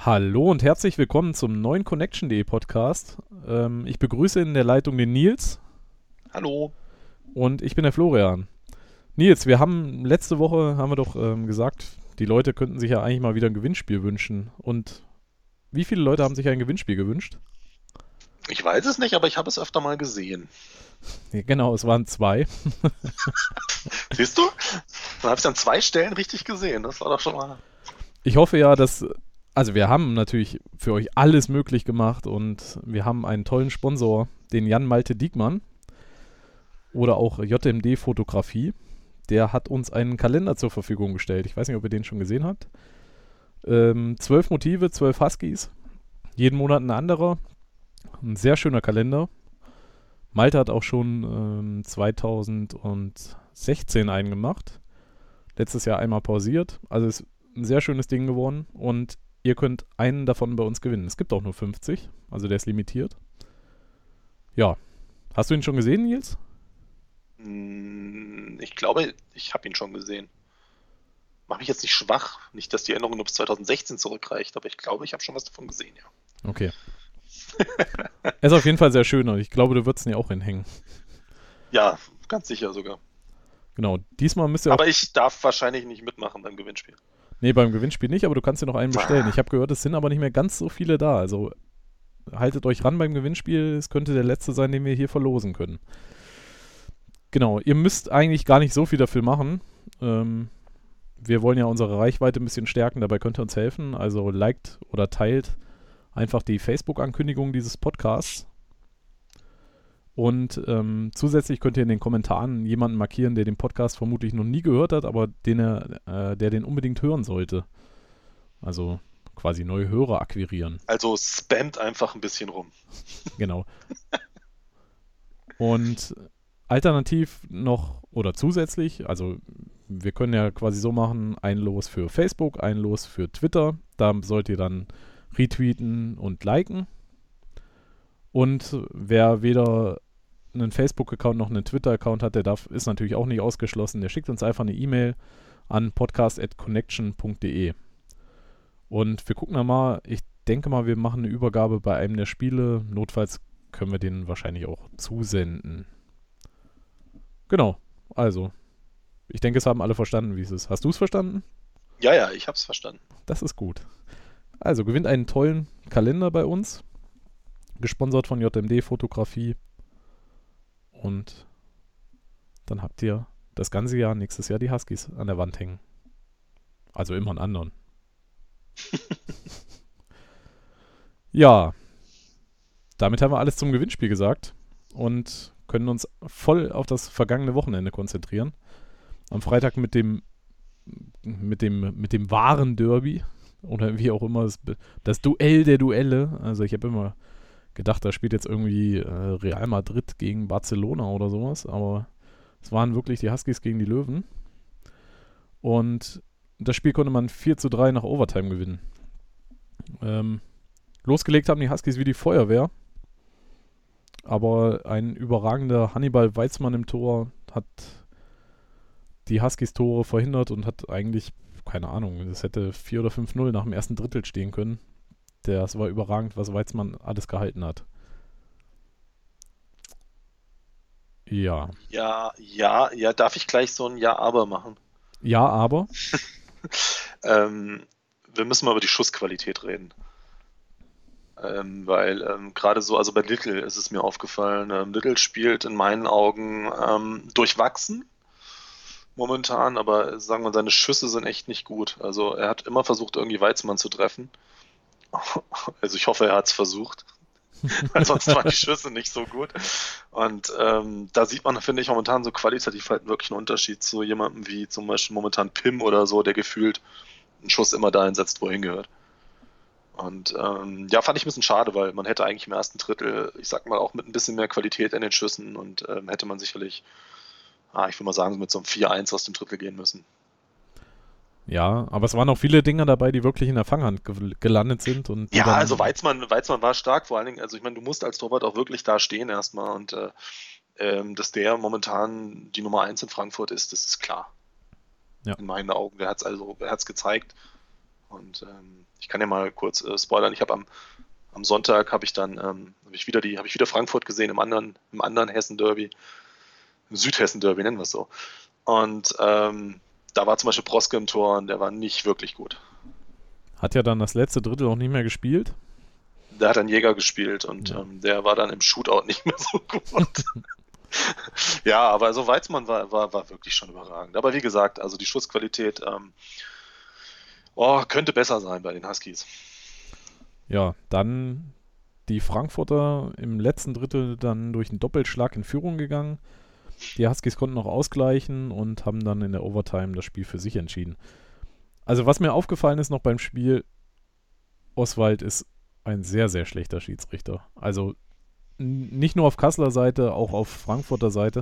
Hallo und herzlich willkommen zum neuen Connection.de Podcast. Ich begrüße in der Leitung den Nils Hallo. und ich bin der Florian. Nils, letzte Woche haben wir doch gesagt, die Leute könnten sich ja eigentlich mal wieder ein Gewinnspiel wünschen. Und wie viele Leute haben sich ein Gewinnspiel gewünscht? Ich weiß es nicht, aber ich habe es öfter mal gesehen. Ja, genau, es waren 2. Siehst du? Dann habe ich es an 2 Stellen richtig gesehen. Das war doch schon mal. Ich hoffe ja, also wir haben natürlich für euch alles möglich gemacht und wir haben einen tollen Sponsor, den Jan Malte Diekmann oder auch JMD Fotografie. Der hat uns einen Kalender zur Verfügung gestellt. Ich weiß nicht, ob ihr den schon gesehen habt. 12 Motive, 12 Huskies. Jeden Monat ein anderer. Ein sehr schöner Kalender. Malte hat auch schon 2016 einen gemacht. Letztes Jahr einmal pausiert. Also ist ein sehr schönes Ding geworden. Und ihr könnt einen davon bei uns gewinnen. Es gibt auch nur 50. Also der ist limitiert. Ja. Hast du ihn schon gesehen, Nils? Ich glaube, ich habe ihn schon gesehen. Mach mich jetzt nicht schwach. Nicht, dass die Erinnerung nur bis 2016 zurückreicht, aber ich glaube, ich habe schon was davon gesehen, ja. Okay. Er ist auf jeden Fall sehr schön und ich glaube, du würdest ihn ja auch hinhängen. Ja, ganz sicher sogar. Genau. Diesmal müsst ihr auch. Aber ich darf wahrscheinlich nicht mitmachen beim Gewinnspiel. Nee, beim Gewinnspiel nicht, aber du kannst dir noch einen bestellen. Ich habe gehört, es sind aber nicht mehr ganz so viele da. Also haltet euch ran beim Gewinnspiel. Es könnte der letzte sein, den wir hier verlosen können. Genau, ihr müsst eigentlich gar nicht so viel dafür machen. Wir wollen ja unsere Reichweite ein bisschen stärken, dabei könnt ihr uns helfen. Also liked oder teilt einfach die Facebook-Ankündigung dieses Podcasts. Und zusätzlich könnt ihr in den Kommentaren jemanden markieren, der den Podcast vermutlich noch nie gehört hat, aber der den unbedingt hören sollte. Also quasi neue Hörer akquirieren. Also spammt einfach ein bisschen rum. Genau. Und alternativ noch oder zusätzlich, also wir können ja quasi so machen, ein Los für Facebook, ein Los für Twitter. Da sollt ihr dann retweeten und liken. Und wer weder einen Facebook-Account noch einen Twitter-Account hat, ist natürlich auch nicht ausgeschlossen. Der schickt uns einfach eine E-Mail an podcast@connection.de. Und wir gucken dann mal, ich denke mal, wir machen eine Übergabe bei einem der Spiele. Notfalls können wir den wahrscheinlich auch zusenden. Genau, also, ich denke, es haben alle verstanden, wie es ist. Hast du es verstanden? Ja, ich habe es verstanden. Das ist gut. Also, gewinnt einen tollen Kalender bei uns, gesponsert von JMD Fotografie. Und dann habt ihr das ganze Jahr, nächstes Jahr, die Huskies an der Wand hängen. Also immer einen anderen. Ja, damit haben wir alles zum Gewinnspiel gesagt und können uns voll auf das vergangene Wochenende konzentrieren. Am Freitag mit dem wahren Derby oder wie auch immer, das Duell der Duelle. Also ich habe immer gedacht, da spielt jetzt irgendwie Real Madrid gegen Barcelona oder sowas, aber es waren wirklich die Huskies gegen die Löwen. Und das Spiel konnte man 4:3 nach Overtime gewinnen. Losgelegt haben die Huskies wie die Feuerwehr, aber ein überragender Hannibal Weizmann im Tor hat die Huskies Tore verhindert und hat eigentlich, keine Ahnung, das hätte 4 oder 5:0 nach dem ersten Drittel stehen können. Das war überragend, was Weizmann alles gehalten hat. Ja. Ja, darf ich gleich so ein Ja-Aber machen? Ja, aber. Wir müssen mal über die Schussqualität reden. Weil gerade so, also bei Little ist es mir aufgefallen, Little spielt in meinen Augen durchwachsen momentan, aber sagen wir, seine Schüsse sind echt nicht gut. Also er hat immer versucht, irgendwie Weizmann zu treffen. Also ich hoffe, er hat es versucht. Ansonsten waren die Schüsse nicht so gut. Und da sieht man, finde ich, momentan so qualitativ halt wirklich einen Unterschied zu jemandem wie zum Beispiel momentan Pim oder so, der gefühlt einen Schuss immer dahin setzt, wo er hingehört. Und ja, fand ich ein bisschen schade, weil man hätte eigentlich im ersten Drittel, ich sag mal, auch mit ein bisschen mehr Qualität in den Schüssen und hätte man sicherlich, ich will mal sagen, mit so einem 4-1 aus dem Drittel gehen müssen. Ja, aber es waren auch viele Dinger dabei, die wirklich in der Fanghand gelandet sind. Und die Ja, dann, also Weizmann war stark, vor allen Dingen, also ich meine, du musst als Torwart auch wirklich da stehen erstmal und dass der momentan die Nummer 1 in Frankfurt ist, das ist klar. Ja. In meinen Augen. Er hat es gezeigt. Und ich kann ja mal kurz spoilern. Ich habe am Sonntag habe ich wieder Frankfurt gesehen im anderen Hessen-Derby, im Südhessen-Derby nennen wir es so. Und da war zum Beispiel Proske im Tor und der war nicht wirklich gut. Hat ja dann das letzte Drittel auch nicht mehr gespielt. Der hat einen Jäger gespielt und der war dann im Shootout nicht mehr so gut. Ja, aber also Weizmann war wirklich schon überragend. Aber wie gesagt, also die Schussqualität könnte besser sein bei den Huskies. Ja, dann die Frankfurter im letzten Drittel dann durch einen Doppelschlag in Führung gegangen. Die Huskies konnten noch ausgleichen und haben dann in der Overtime das Spiel für sich entschieden. Also was mir aufgefallen ist noch beim Spiel, Oswald ist ein sehr, sehr schlechter Schiedsrichter. Also nicht nur auf Kasseler Seite, auch auf Frankfurter Seite.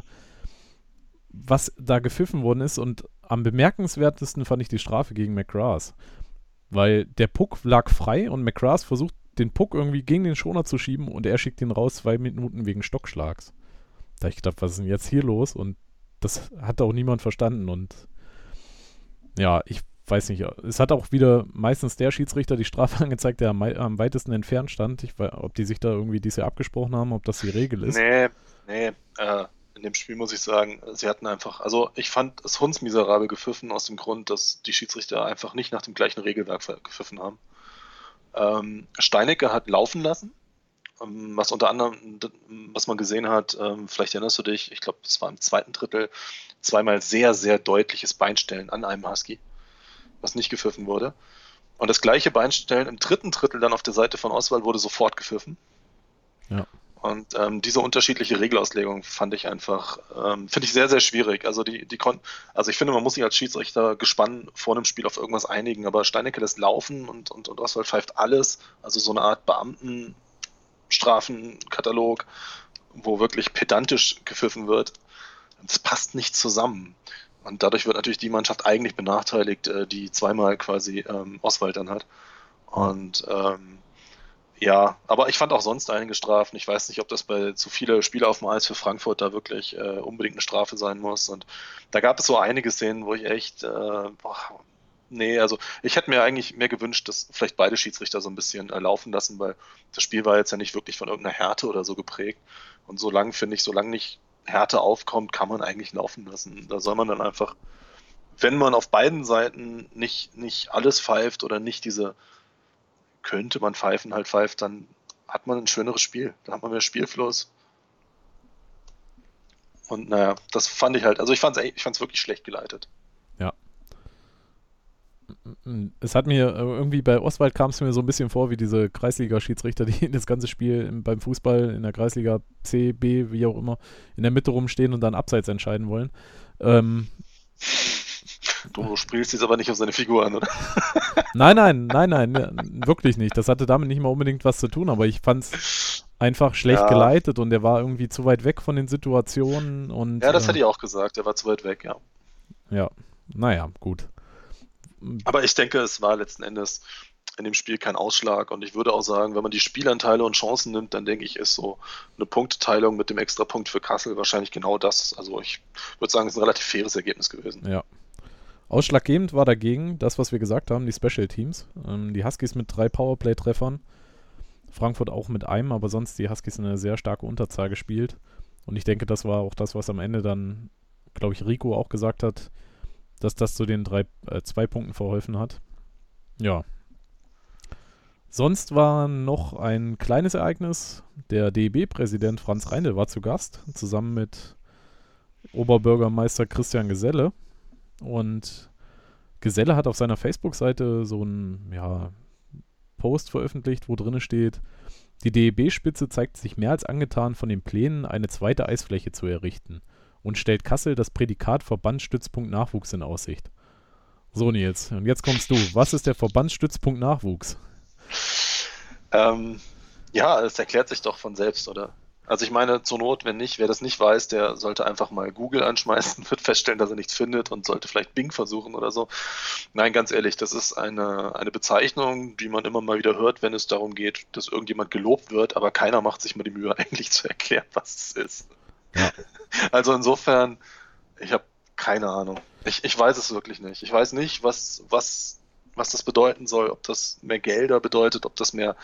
Was da gepfiffen worden ist und am bemerkenswertesten fand ich die Strafe gegen McGrath. Weil der Puck lag frei und McGrath versucht, den Puck irgendwie gegen den Schoner zu schieben und er schickt ihn raus 2 Minuten wegen Stockschlags. Da habe ich gedacht, was ist denn jetzt hier los? Und das hat auch niemand verstanden. Und ja, ich weiß nicht, es hat auch wieder meistens der Schiedsrichter die Strafe angezeigt, der am weitesten entfernt stand. Ich weiß, ob die sich da irgendwie dieses Jahr abgesprochen haben, ob das die Regel ist. Nee, in dem Spiel muss ich sagen, sie hatten einfach, also ich fand es hundsmiserabel gepfiffen aus dem Grund, dass die Schiedsrichter einfach nicht nach dem gleichen Regelwerk gepfiffen haben. Steinecke hat laufen lassen, was unter anderem, was man gesehen hat, vielleicht erinnerst du dich, ich glaube, es war im zweiten Drittel, zweimal sehr, sehr deutliches Beinstellen an einem Husky, was nicht gepfiffen wurde. Und das gleiche Beinstellen im dritten Drittel dann auf der Seite von Oswald wurde sofort gepfiffen. Ja. Und diese unterschiedliche Regelauslegung finde ich sehr, sehr schwierig. Also also ich finde, man muss sich als Schiedsrichter gespannt vor einem Spiel auf irgendwas einigen, aber Steinecke lässt laufen und Oswald pfeift alles, also so eine Art Beamtenstrafenkatalog, wo wirklich pedantisch gepfiffen wird. Das passt nicht zusammen. Und dadurch wird natürlich die Mannschaft eigentlich benachteiligt, die zweimal quasi Oswald dann hat. Und ja, aber ich fand auch sonst einige Strafen. Ich weiß nicht, ob das bei zu viele Spiele auf dem Eis für Frankfurt da wirklich unbedingt eine Strafe sein muss. Und da gab es so einige Szenen, wo ich echt, also ich hätte mir eigentlich mehr gewünscht, dass vielleicht beide Schiedsrichter so ein bisschen laufen lassen, weil das Spiel war jetzt ja nicht wirklich von irgendeiner Härte oder so geprägt. Und solange nicht Härte aufkommt, kann man eigentlich laufen lassen. Da soll man dann einfach, wenn man auf beiden Seiten nicht alles pfeift oder nicht könnte man pfeifen, halt pfeift, dann hat man ein schöneres Spiel. Da hat man mehr Spielfluss. Und naja, das fand ich halt, also ich fand's wirklich schlecht geleitet. Ja. Es hat mir irgendwie bei Oswald kam es mir so ein bisschen vor wie diese Kreisliga-Schiedsrichter, die das ganze Spiel beim Fußball in der Kreisliga C, B, wie auch immer, in der Mitte rumstehen und dann abseits entscheiden wollen. Du spielst jetzt aber nicht auf seine Figur an, oder? Nein, wirklich nicht. Das hatte damit nicht mal unbedingt was zu tun, aber ich fand es einfach schlecht geleitet und er war irgendwie zu weit weg von den Situationen. Und, ja, das hätte ich auch gesagt, er war zu weit weg, ja. Ja, naja, gut. Aber ich denke, es war letzten Endes in dem Spiel kein Ausschlag und ich würde auch sagen, wenn man die Spielanteile und Chancen nimmt, dann denke ich, ist so eine Punkteteilung mit dem Extrapunkt für Kassel wahrscheinlich genau das. Also ich würde sagen, es ist ein relativ faires Ergebnis gewesen. Ja. Ausschlaggebend war dagegen das, was wir gesagt haben, die Special Teams. Die Huskies mit 3 Powerplay-Treffern, Frankfurt auch mit einem, aber sonst die Huskies eine sehr starke Unterzahl gespielt. Und ich denke, das war auch das, was am Ende dann, glaube ich, Rico auch gesagt hat, dass das zu den 2 Punkten verholfen hat. Ja. Sonst war noch ein kleines Ereignis. Der DEB-Präsident Franz Reindl war zu Gast, zusammen mit Oberbürgermeister Christian Geselle. Und Geselle hat auf seiner Facebook-Seite so einen Post veröffentlicht, wo drin steht, die DEB-Spitze zeigt sich mehr als angetan von den Plänen, eine zweite Eisfläche zu errichten und stellt Kassel das Prädikat Verbandsstützpunkt Nachwuchs in Aussicht. So, Nils, und jetzt kommst du. Was ist der Verbandsstützpunkt Nachwuchs? Ja, es erklärt sich doch von selbst, oder? Also ich meine, zur Not, wer das nicht weiß, der sollte einfach mal Google anschmeißen, wird feststellen, dass er nichts findet und sollte vielleicht Bing versuchen oder so. Nein, ganz ehrlich, das ist eine Bezeichnung, die man immer mal wieder hört, wenn es darum geht, dass irgendjemand gelobt wird, aber keiner macht sich mal die Mühe, eigentlich zu erklären, was es ist. Ja. Also insofern, ich habe keine Ahnung. Ich weiß es wirklich nicht. Ich weiß nicht, was was das bedeuten soll, ob das mehr Gelder bedeutet, ob das mehr,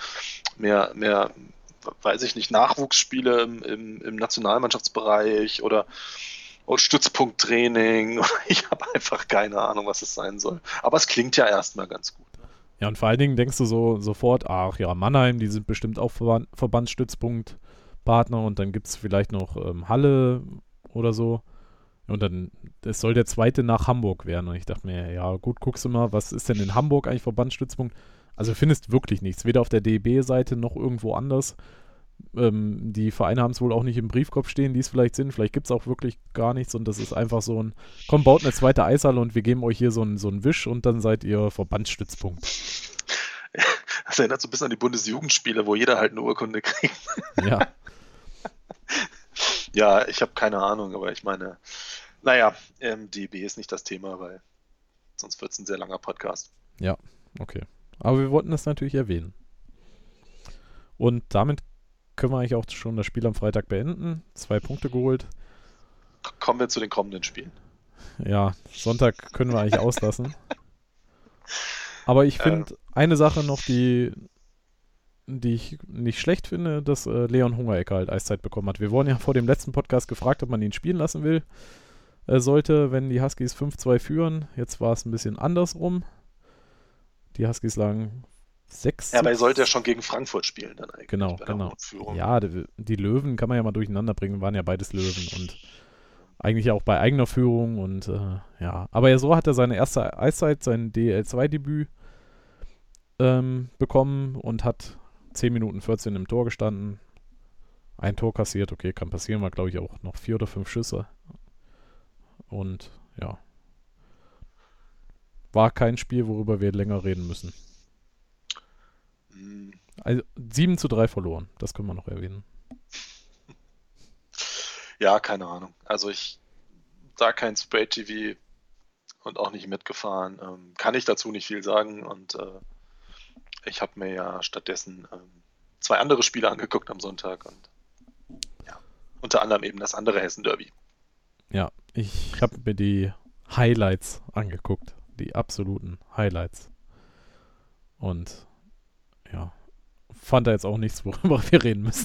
weiß ich nicht, Nachwuchsspiele im Nationalmannschaftsbereich oder Stützpunkttraining. Ich habe einfach keine Ahnung, was es sein soll. Aber es klingt ja erstmal ganz gut. Ja, und vor allen Dingen denkst du sofort, ach ja, Mannheim, die sind bestimmt auch Verbandsstützpunktpartner und dann gibt es vielleicht noch Halle oder so. Und dann, es soll der zweite nach Hamburg werden. Und ich dachte mir, ja gut, guckst du mal, was ist denn in Hamburg eigentlich Verbandsstützpunkt? Also findest wirklich nichts, weder auf der DEB-Seite noch irgendwo anders. Die Vereine haben es wohl auch nicht im Briefkopf stehen, die es vielleicht sind. Vielleicht gibt es auch wirklich gar nichts und das ist einfach so ein, komm, baut eine zweite Eishalle und wir geben euch hier so einen Wisch und dann seid ihr Verbandsstützpunkt. Das erinnert so ein bisschen an die Bundesjugendspiele, wo jeder halt eine Urkunde kriegt. Ja. Ja, ich habe keine Ahnung, aber ich meine, naja, DEB ist nicht das Thema, weil sonst wird es ein sehr langer Podcast. Ja, okay. Aber wir wollten das natürlich erwähnen. Und damit können wir eigentlich auch schon das Spiel am Freitag beenden. 2 Punkte geholt. Kommen wir zu den kommenden Spielen. Ja, Sonntag können wir eigentlich auslassen. Aber ich finde eine Sache noch, die ich nicht schlecht finde, dass Leon Hungerecker halt Eiszeit bekommen hat. Wir wurden ja vor dem letzten Podcast gefragt, ob man ihn spielen lassen will. Sollte, wenn die Huskies 5-2 führen. Jetzt war es ein bisschen andersrum. Die Huskies lagen 6. Ja, aber er sollte ja schon gegen Frankfurt spielen dann eigentlich. Genau. Ja, die Löwen kann man ja mal durcheinander bringen, waren ja beides Löwen und eigentlich auch bei eigener Führung und ja. Aber so hat er seine erste Eiszeit, sein DL2-Debüt bekommen und hat 10 Minuten 14 im Tor gestanden. Ein Tor kassiert, okay, kann passieren, war glaube ich auch noch 4 oder 5 Schüsse. Und ja. War kein Spiel, worüber wir länger reden müssen. Also 7-3 verloren, das können wir noch erwähnen. Ja, keine Ahnung. Also da kein Spray-TV und auch nicht mitgefahren. Kann ich dazu nicht viel sagen und ich habe mir ja stattdessen 2 andere Spiele angeguckt am Sonntag und ja, unter anderem eben das andere Hessen-Derby. Ja, ich habe mir die Highlights angeguckt, die absoluten Highlights. Und ja, fand da jetzt auch nichts, worüber wir reden müssen.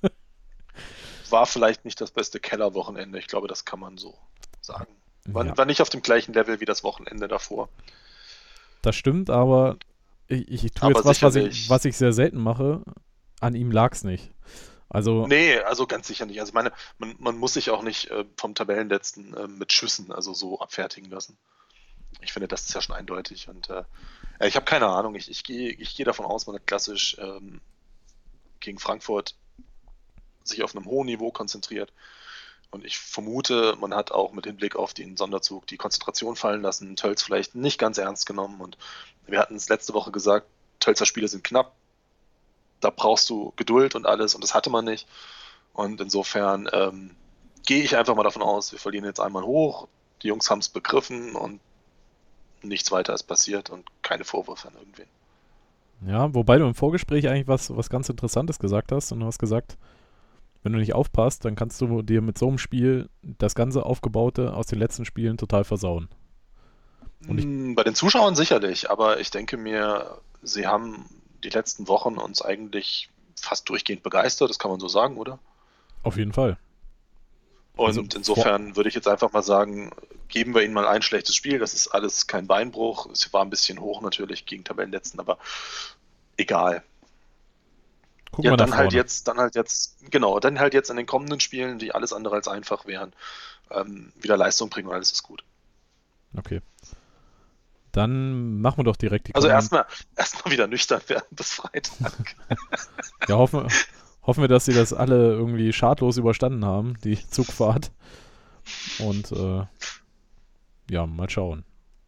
War vielleicht nicht das beste Keller-Wochenende, ich glaube, das kann man so sagen. Ja. War nicht auf dem gleichen Level wie das Wochenende davor. Das stimmt, aber ich tue jetzt was ich sehr selten mache. An ihm lag es nicht. Also, nee, also ganz sicher nicht. Also ich meine, man muss sich auch nicht vom Tabellenletzten mit Schüssen also so abfertigen lassen. Ich finde, das ist ja schon eindeutig. Und ich habe keine Ahnung. Ich gehe davon aus, man hat klassisch gegen Frankfurt sich auf einem hohen Niveau konzentriert. Und ich vermute, man hat auch mit Hinblick auf den Sonderzug die Konzentration fallen lassen, Tölz vielleicht nicht ganz ernst genommen. Und wir hatten es letzte Woche gesagt, Tölzer Spiele sind knapp. Da brauchst du Geduld und alles. Und das hatte man nicht. Und insofern gehe ich einfach mal davon aus, wir verlieren jetzt einmal hoch. Die Jungs haben es begriffen und nichts weiter ist passiert und keine Vorwürfe an irgendwen. Ja, wobei du im Vorgespräch eigentlich was ganz Interessantes gesagt hast. Und du hast gesagt, wenn du nicht aufpasst, dann kannst du dir mit so einem Spiel das ganze Aufgebaute aus den letzten Spielen total versauen. Und bei den Zuschauern sicherlich, aber ich denke mir, sie haben die letzten Wochen uns eigentlich fast durchgehend begeistert, das kann man so sagen, oder? Auf jeden Fall. Und Also, insofern würde ich jetzt einfach mal sagen, geben wir ihnen mal ein schlechtes Spiel, das ist alles kein Beinbruch, es war ein bisschen hoch natürlich gegen Tabellenletzten, aber egal. Gucken wir nach dann vorne. dann halt jetzt in den kommenden Spielen, die alles andere als einfach wären, wieder Leistung bringen und alles ist gut. Okay. Dann machen wir doch direkt die Also erstmal wieder nüchtern werden bis Freitag. Ja, hoffen wir, dass sie das alle irgendwie schadlos überstanden haben, die Zugfahrt. Und ja, mal schauen.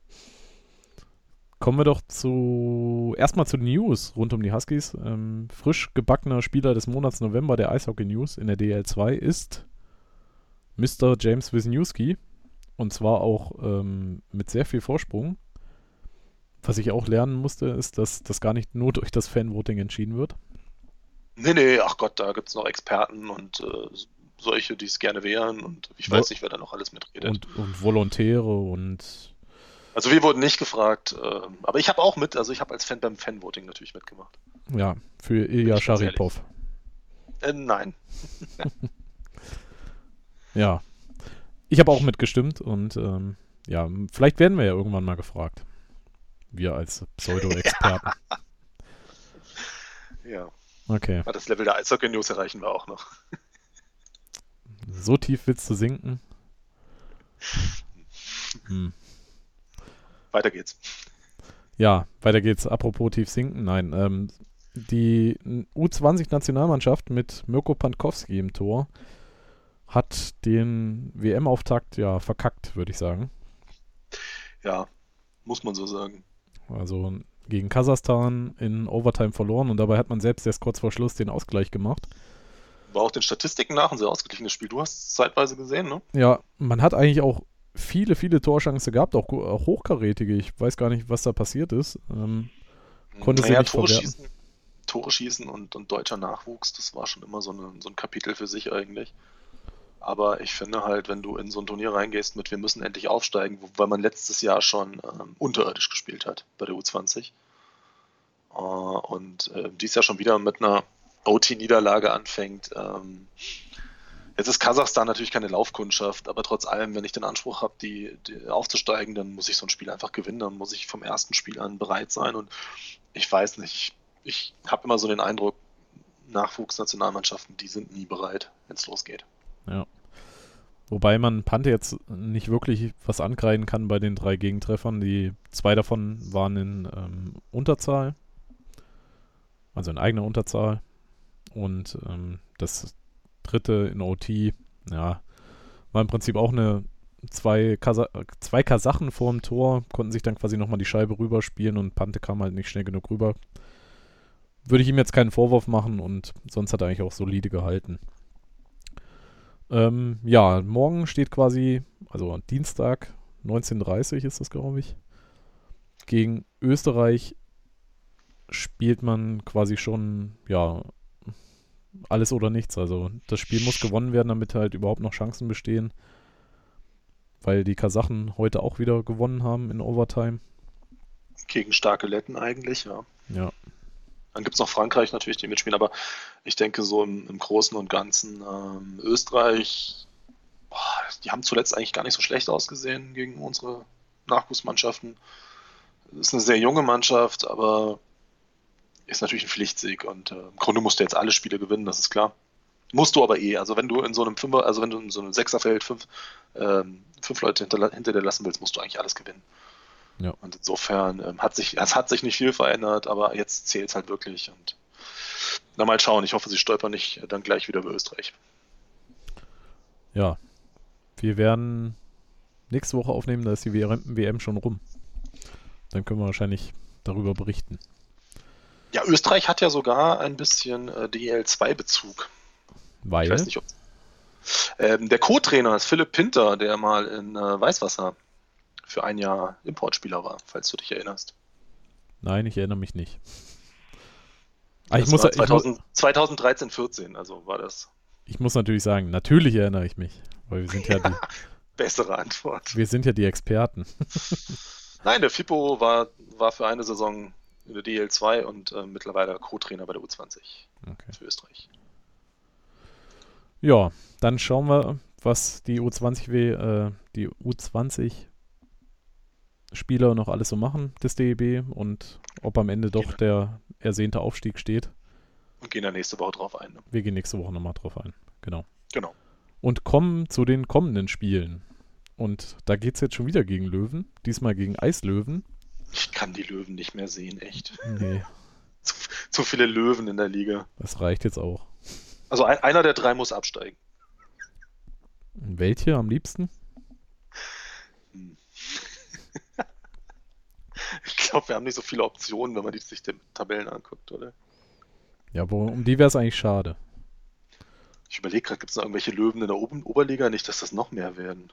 Kommen wir doch erstmal zu News rund um die Huskies. Frisch gebackener Spieler des Monats November der Eishockey News in der DL2 ist Mr. James Wisniewski. Und zwar auch mit sehr viel Vorsprung. Was ich auch lernen musste, ist, dass das gar nicht nur durch das Fanvoting entschieden wird. Nee, ach Gott, da gibt es noch Experten und solche, die es gerne wären und ich weiß nicht, wer da noch alles mitredet. Und Volontäre und Also wir wurden nicht gefragt, aber ich habe auch also ich habe als Fan beim Fanvoting natürlich mitgemacht. Ja, für Bin Ilya ich ganz ehrlich. Scharipov. Nein. Ja, ich habe auch mitgestimmt und ja, vielleicht werden wir ja irgendwann mal gefragt. Wir als Pseudo-Experten. Ja. Okay. Das Level der Eishockey-News erreichen wir auch noch. So tief willst du sinken? Weiter geht's. Ja, weiter geht's. Apropos tief sinken, nein. Die U20-Nationalmannschaft mit Mirko Pankowski im Tor hat den WM-Auftakt ja verkackt, würde ich sagen. Ja, muss man so sagen. Also gegen Kasachstan in Overtime verloren und dabei hat man selbst erst kurz vor Schluss den Ausgleich gemacht. War auch den Statistiken nach ein sehr ausgeglichenes Spiel. Du hast es zeitweise gesehen, ne? Ja, man hat eigentlich auch viele Torchancen gehabt, auch hochkarätige. Ich weiß gar nicht, was da passiert ist. Konnte sie nicht verwerten. Tore schießen und deutscher Nachwuchs, das war schon immer so ein Kapitel für sich eigentlich. Aber ich finde halt, wenn du in so ein Turnier reingehst mit wir müssen endlich aufsteigen, weil man letztes Jahr schon unterirdisch gespielt hat bei der U20 und dies Jahr schon wieder mit einer OT-Niederlage anfängt. Jetzt ist Kasachstan natürlich keine Laufkundschaft, aber trotz allem, wenn ich den Anspruch habe, die aufzusteigen, dann muss ich so ein Spiel einfach gewinnen, dann muss ich vom ersten Spiel an bereit sein und ich weiß nicht, ich habe immer so den Eindruck, Nachwuchsnationalmannschaften, die sind nie bereit, wenn es losgeht. Ja. Wobei man Pante jetzt nicht wirklich was ankreiden kann bei den 3 Gegentreffern. Die 2 davon waren in Unterzahl, also in eigener Unterzahl. Und das 3. in OT, ja, war im Prinzip auch zwei Kasachen vor dem Tor, konnten sich dann quasi nochmal die Scheibe rüberspielen und Pante kam halt nicht schnell genug rüber. Würde ich ihm jetzt keinen Vorwurf machen und sonst hat er eigentlich auch solide gehalten. Ja, morgen steht quasi, also Dienstag, 19:30 ist das, glaube ich. Gegen Österreich spielt man quasi schon, ja, alles oder nichts. Also das Spiel muss gewonnen werden, damit halt überhaupt noch Chancen bestehen. Weil die Kasachen heute auch wieder gewonnen haben in Overtime. Gegen starke Letten eigentlich, ja. Ja. Dann gibt es noch Frankreich natürlich, die mitspielen, aber ich denke so im Großen und Ganzen Österreich, die haben zuletzt eigentlich gar nicht so schlecht ausgesehen gegen unsere Nachwuchsmannschaften. Das ist eine sehr junge Mannschaft, aber ist natürlich ein Pflichtsieg und im Grunde musst du jetzt alle Spiele gewinnen, das ist klar. Musst du aber also wenn du in so einem Sechserfeld fünf Leute hinter dir lassen willst, musst du eigentlich alles gewinnen. Ja. Und insofern hat sich nicht viel verändert, aber jetzt zählt es halt wirklich. Und na, mal schauen, ich hoffe, sie stolpern nicht dann gleich wieder über Österreich. Ja. Wir werden nächste Woche aufnehmen, da ist die WM schon rum. Dann können wir wahrscheinlich darüber berichten. Ja, Österreich hat ja sogar ein bisschen DEL2-Bezug. Weil? Ich weiß nicht, ob der Co-Trainer ist Philipp Pinter, der mal in Weißwasser für ein Jahr Importspieler war, falls du dich erinnerst. Nein, ich erinnere mich nicht. Das war 2013, 14, also war das. Ich muss natürlich sagen, natürlich erinnere ich mich, weil wir sind ja die bessere Antwort. Wir sind ja die Experten. Nein, der Fippo war für eine Saison in der DL2 und mittlerweile Co-Trainer bei der U20 für Österreich. Ja, dann schauen wir, was die U20 Spieler noch alles so machen des DEB und ob am Ende doch der ersehnte Aufstieg steht. Und gehen da nächste Woche drauf ein. Ne? Wir gehen nächste Woche nochmal drauf ein. Genau. Und kommen zu den kommenden Spielen. Und da geht es jetzt schon wieder gegen Löwen. Diesmal gegen Eislöwen. Ich kann die Löwen nicht mehr sehen, echt. Nee. Zu viele Löwen in der Liga. Das reicht jetzt auch. Also einer der 3 muss absteigen. Welche am liebsten? Ich glaube, wir haben nicht so viele Optionen, wenn man sich die Tabellen anguckt, oder? Ja, um die wäre es eigentlich schade. Ich überlege gerade, gibt es noch irgendwelche Löwen in der Oberliga? Nicht, dass das noch mehr werden.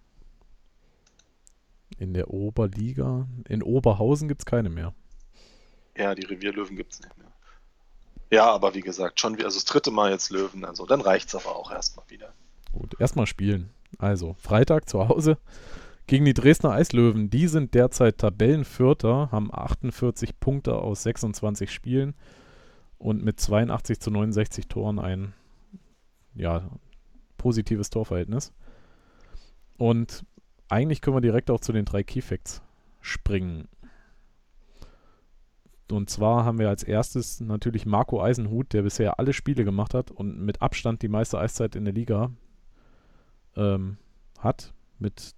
In der Oberliga? In Oberhausen gibt es keine mehr. Ja, die Revierlöwen gibt es nicht mehr. Ja, aber wie gesagt, also das 3. Mal jetzt Löwen, also dann reicht es aber auch erstmal wieder. Gut, erstmal spielen. Also, Freitag zu Hause Gegen die Dresdner Eislöwen, die sind derzeit Tabellenvierter, haben 48 Punkte aus 26 Spielen und mit 82:69 Toren ein positives Torverhältnis. Und eigentlich können wir direkt auch zu den 3 Keyfacts springen. Und zwar haben wir als erstes natürlich Marco Eisenhut, der bisher alle Spiele gemacht hat und mit Abstand die meiste Eiszeit in der Liga hat, mit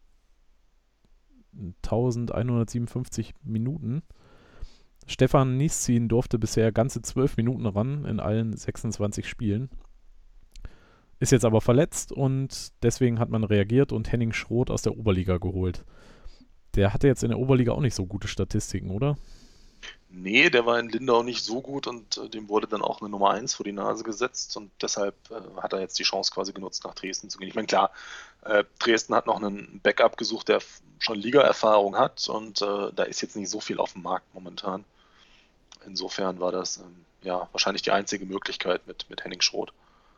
1157 Minuten. Stefan Nieszin durfte bisher ganze 12 Minuten ran in allen 26 Spielen. Ist jetzt aber verletzt und deswegen hat man reagiert und Henning Schroth aus der Oberliga geholt. Der hatte jetzt in der Oberliga auch nicht so gute Statistiken, oder? Nee, der war in Lindau nicht so gut und dem wurde dann auch eine Nummer 1 vor die Nase gesetzt und deshalb hat er jetzt die Chance quasi genutzt, nach Dresden zu gehen. Ich meine, klar, Dresden hat noch einen Backup gesucht, der schon Liga-Erfahrung hat und da ist jetzt nicht so viel auf dem Markt momentan. Insofern war das wahrscheinlich die einzige Möglichkeit mit Henning Schroth.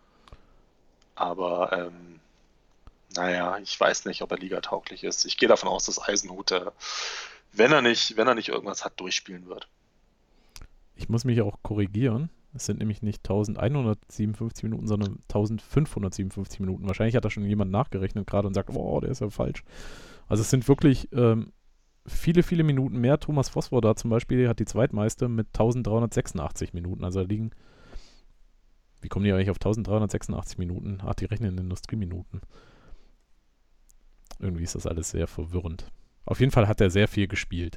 Aber ich weiß nicht, ob er ligatauglich ist. Ich gehe davon aus, dass Eisenhut, wenn er nicht irgendwas hat, durchspielen wird. Ich muss mich auch korrigieren. Es sind nämlich nicht 1157 Minuten, sondern 1557 Minuten. Wahrscheinlich hat da schon jemand nachgerechnet gerade und sagt, der ist ja falsch. Also es sind wirklich viele, viele Minuten mehr. Thomas Phosphor da zum Beispiel hat die zweitmeiste mit 1386 Minuten. Also da liegen, wie kommen die eigentlich auf 1386 Minuten? Die rechnen in Industrieminuten. Irgendwie ist das alles sehr verwirrend. Auf jeden Fall hat er sehr viel gespielt.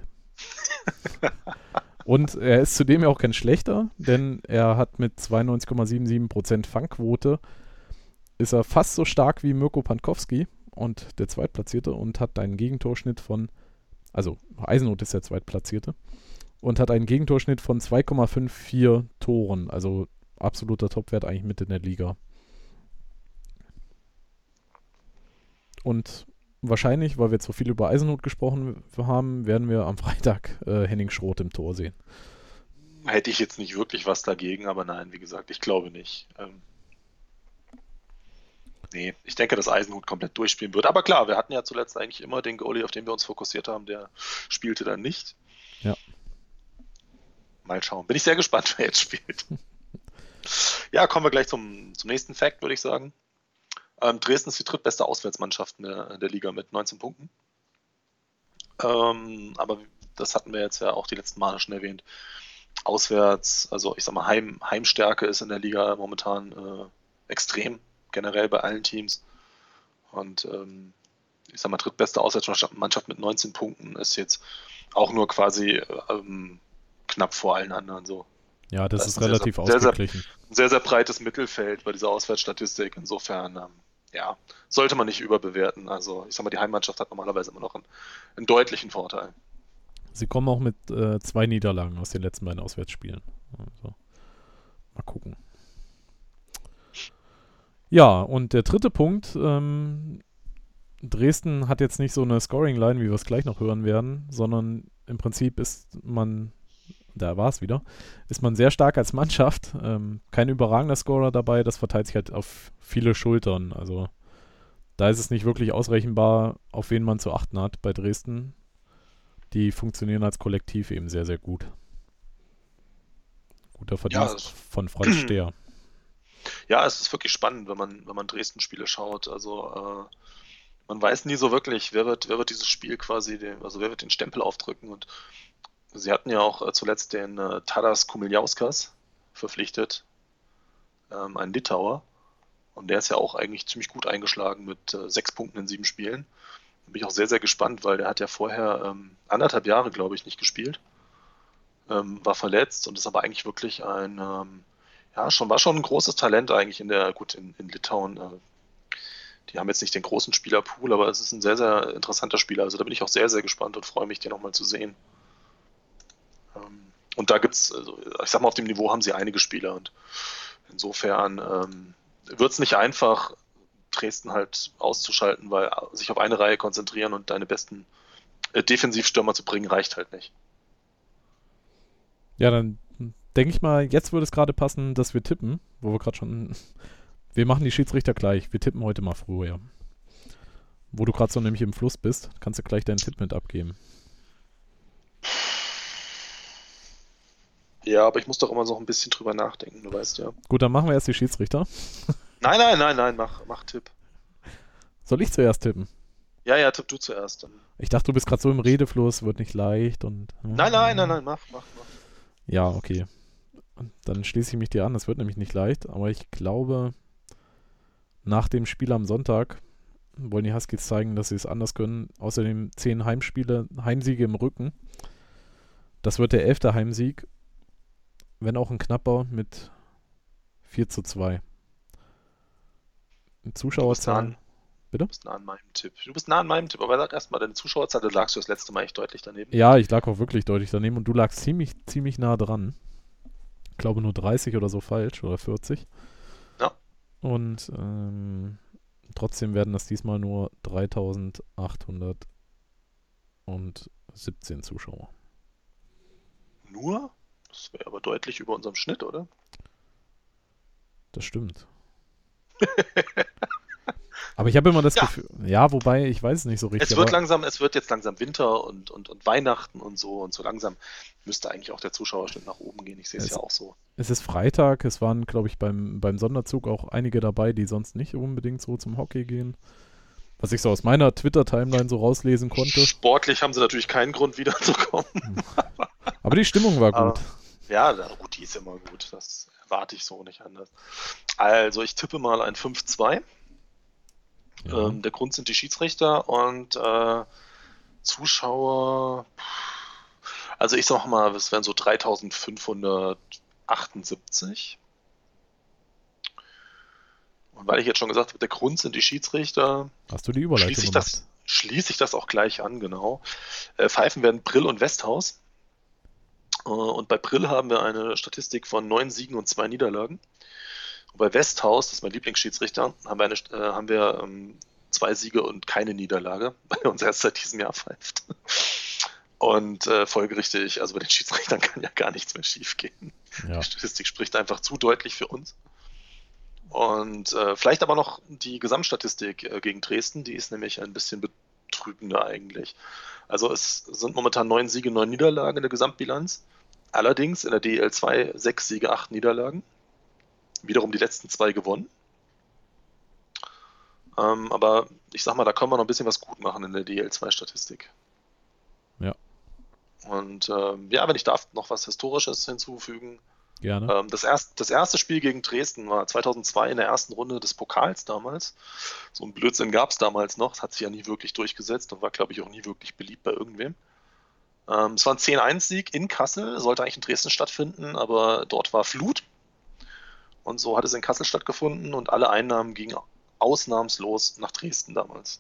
Und er ist zudem ja auch kein schlechter, denn er hat mit 92,77% Fangquote ist er fast so stark wie Mirko Pankowski und der Zweitplatzierte und hat einen Gegentorschnitt von, also Eisenhut ist der Zweitplatzierte, und hat einen Gegentorschnitt von 2,54 Toren, also absoluter Topwert eigentlich mit in der Liga. Und wahrscheinlich, weil wir jetzt so viel über Eisenhut gesprochen haben, werden wir am Freitag Henning Schroth im Tor sehen. Hätte ich jetzt nicht wirklich was dagegen, aber nein, wie gesagt, ich glaube nicht. Nee, ich denke, dass Eisenhut komplett durchspielen wird. Aber klar, wir hatten ja zuletzt eigentlich immer den Goalie, auf den wir uns fokussiert haben, der spielte dann nicht. Ja. Mal schauen. Bin ich sehr gespannt, wer jetzt spielt. Ja, kommen wir gleich zum nächsten Fact, würde ich sagen. Dresden ist die drittbeste Auswärtsmannschaft in der Liga mit 19 Punkten. Aber das hatten wir jetzt ja auch die letzten Male schon erwähnt. Auswärts, also ich sag mal, Heimstärke ist in der Liga momentan extrem, generell bei allen Teams. Und ich sag mal, drittbeste Auswärtsmannschaft mit 19 Punkten ist jetzt auch nur quasi knapp vor allen anderen so. Ja, das ist relativ ausgeglichen. Sehr, sehr breites Mittelfeld bei dieser Auswärtsstatistik. Insofern, sollte man nicht überbewerten. Also, ich sag mal, die Heimmannschaft hat normalerweise immer noch einen deutlichen Vorteil. Sie kommen auch mit 2 Niederlagen aus den letzten beiden Auswärtsspielen. Also, mal gucken. Ja, und der dritte Punkt. Dresden hat jetzt nicht so eine Scoring-Line, wie wir es gleich noch hören werden, sondern im Prinzip ist man sehr stark als Mannschaft. Kein überragender Scorer dabei, das verteilt sich halt auf viele Schultern. Also da ist es nicht wirklich ausrechenbar, auf wen man zu achten hat bei Dresden. Die funktionieren als Kollektiv eben sehr, sehr gut. Guter Verdienst von Franz Stehr. Ja, es ist wirklich spannend, wenn man Dresden-Spiele schaut. Also man weiß nie so wirklich, wer wird dieses Spiel quasi, wer wird den Stempel aufdrücken. Und sie hatten ja auch zuletzt den Tadas Kumiljauskas verpflichtet, einen Litauer. Und der ist ja auch eigentlich ziemlich gut eingeschlagen mit 6 Punkten in 7 Spielen. Da bin ich auch sehr, sehr gespannt, weil der hat ja vorher 1,5 Jahre, glaube ich, nicht gespielt. War verletzt und ist aber eigentlich wirklich war schon ein großes Talent eigentlich in Litauen. Die haben jetzt nicht den großen Spielerpool, aber es ist ein sehr, sehr interessanter Spieler. Also da bin ich auch sehr, sehr gespannt und freue mich, den nochmal zu sehen. Und da gibt's, also ich sag mal, auf dem Niveau haben sie einige Spieler und insofern wird es nicht einfach, Dresden halt auszuschalten, weil sich auf eine Reihe konzentrieren und deine besten Defensivstürmer zu bringen, reicht halt nicht. Ja, dann denke ich mal, jetzt würde es gerade passen, dass wir tippen, wo wir gerade schon, wir machen die Schiedsrichter gleich, wir tippen heute mal früher. Wo du gerade so nämlich im Fluss bist, kannst du gleich deinen Tipp mit abgeben. Ja, aber ich muss doch immer so ein bisschen drüber nachdenken, du weißt ja. Gut, dann machen wir erst die Schiedsrichter. Nein, mach Tipp. Soll ich zuerst tippen? Ja, tipp du zuerst. Dann. Ich dachte, du bist gerade so im Redefluss, wird nicht leicht und... Nein, mach. Ja, okay. Dann schließe ich mich dir an, es wird nämlich nicht leicht, aber ich glaube, nach dem Spiel am Sonntag wollen die Huskies zeigen, dass sie es anders können. Außerdem 10 Heimsiege im Rücken. Das wird der 11. Heimsieg, wenn auch ein knapper mit 4:2. Zuschauerzahlen. Bitte? Du bist nah an meinem Tipp. Aber sag erstmal deine Zuschauerzahl, da lagst du das letzte Mal echt deutlich daneben. Ja, ich lag auch wirklich deutlich daneben und du lagst ziemlich nah dran. Ich glaube nur 30 oder so falsch oder 40. Ja. Und trotzdem werden das diesmal nur 3.817 Zuschauer. Nur? Das wäre aber deutlich über unserem Schnitt, oder? Das stimmt. Aber ich habe immer das Gefühl, ja, wobei, ich weiß es nicht so richtig. Es wird jetzt langsam Winter und Weihnachten und so langsam müsste eigentlich auch der Zuschauerschnitt nach oben gehen. Ich sehe es ja auch so. Es ist Freitag, es waren, glaube ich, beim Sonderzug auch einige dabei, die sonst nicht unbedingt so zum Hockey gehen. Was ich so aus meiner Twitter-Timeline so rauslesen konnte. Sportlich haben sie natürlich keinen Grund wiederzukommen. Aber die Stimmung war gut. Ja, gut, die ist immer gut. Das erwarte ich so nicht anders. Also, ich tippe mal ein 5:2. Ja. Der Grund sind die Schiedsrichter und Zuschauer. Also ich sag mal, es wären so 3.578. Und weil ich jetzt schon gesagt habe, der Grund sind die Schiedsrichter. Hast du die Überleitung gemacht? Schließe ich das auch gleich an, genau. Pfeifen werden Brill und Westhaus. Und bei Brill haben wir eine Statistik von 9 Siegen und 2 Niederlagen. Und bei Westhaus, das ist mein Lieblingsschiedsrichter, haben wir 2 Siege und keine Niederlage, weil er uns erst seit diesem Jahr pfeift. Und folgerichtig, also bei den Schiedsrichtern kann ja gar nichts mehr schief gehen. Ja. Die Statistik spricht einfach zu deutlich für uns. Und vielleicht aber noch die Gesamtstatistik gegen Dresden, die ist nämlich ein bisschen betrübender eigentlich. Also es sind momentan 9 Siege, 9 Niederlagen in der Gesamtbilanz. Allerdings in der DEL2 6 Siege, 8 Niederlagen. Wiederum die letzten 2 gewonnen. Aber ich sag mal, da können wir noch ein bisschen was gut machen in der DEL2-Statistik. Ja. Und wenn ich darf, noch was Historisches hinzufügen. Gerne. Das erste Spiel gegen Dresden war 2002 in der ersten Runde des Pokals damals. So ein Blödsinn gab es damals noch. Das hat sich ja nie wirklich durchgesetzt und war, glaube ich, auch nie wirklich beliebt bei irgendwem. Es war ein 10-1-Sieg in Kassel, sollte eigentlich in Dresden stattfinden, aber dort war Flut. Und so hat es in Kassel stattgefunden und alle Einnahmen gingen ausnahmslos nach Dresden damals.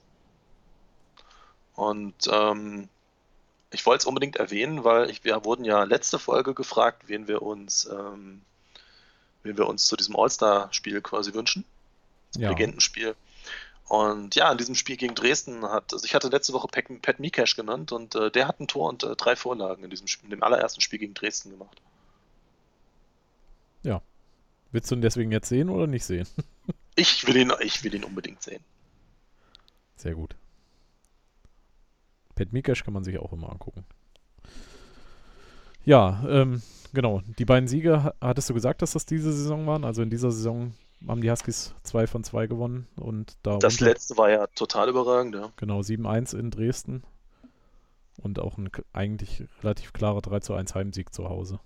Und ich wollte es unbedingt erwähnen, weil wir wurden ja letzte Folge gefragt, wen wir uns zu diesem All-Star-Spiel quasi wünschen. Ja. Legendenspiel. Und ja, in diesem Spiel gegen Dresden ich hatte letzte Woche Pat Mikesh genannt und der hat ein Tor und 3 Vorlagen in dem allerersten Spiel gegen Dresden gemacht. Ja. Willst du ihn deswegen jetzt sehen oder nicht sehen? Ich will ihn unbedingt sehen. Sehr gut. Pat Mikesh kann man sich auch immer angucken. Ja, genau. Die beiden Siege, hattest du gesagt, dass das diese Saison waren? Also in dieser Saison haben die Huskies 2 von 2 gewonnen. Und das letzte war ja total überragend, ja. Genau, 7-1 in Dresden. Und auch ein eigentlich relativ klarer 3:1 Heimsieg zu Hause.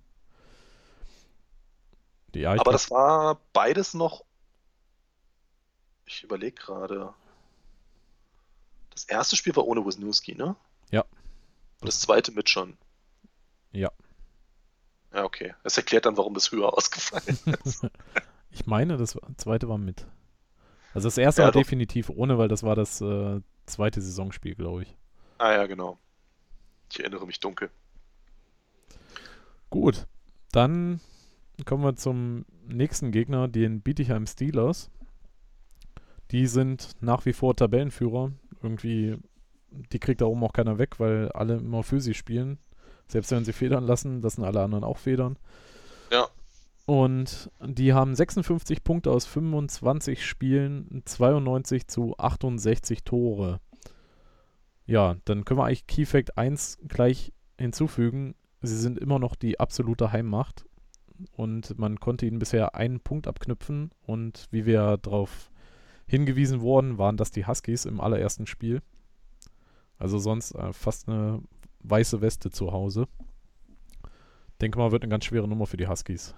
Aber das war beides noch. Ich überlege gerade. Das erste Spiel war ohne Wisniewski, ne? Ja. Und das zweite mit schon. Ja. Ja, okay. Das erklärt dann, warum das höher ausgefallen ist. Ich meine, das zweite war mit. Also das erste war definitiv ohne, weil das war das zweite Saisonspiel, glaube ich. Ah ja, genau. Ich erinnere mich dunkel. Gut, dann kommen wir zum nächsten Gegner, den Bietigheim Steelers. Die sind nach wie vor Tabellenführer. Irgendwie, die kriegt da oben auch keiner weg, weil alle immer für sie spielen. Selbst wenn sie federn lassen alle anderen auch federn. Ja. Und die haben 56 Punkte aus 25 Spielen, 92 zu 68 Tore. Ja, dann können wir eigentlich Key Fact 1 gleich hinzufügen. Sie sind immer noch die absolute Heimmacht und man konnte ihnen bisher einen Punkt abknüpfen und wie wir darauf hingewiesen wurden, waren das die Huskies im allerersten Spiel. Also sonst fast eine weiße Weste zu Hause. Denke mal, wird eine ganz schwere Nummer für die Huskies.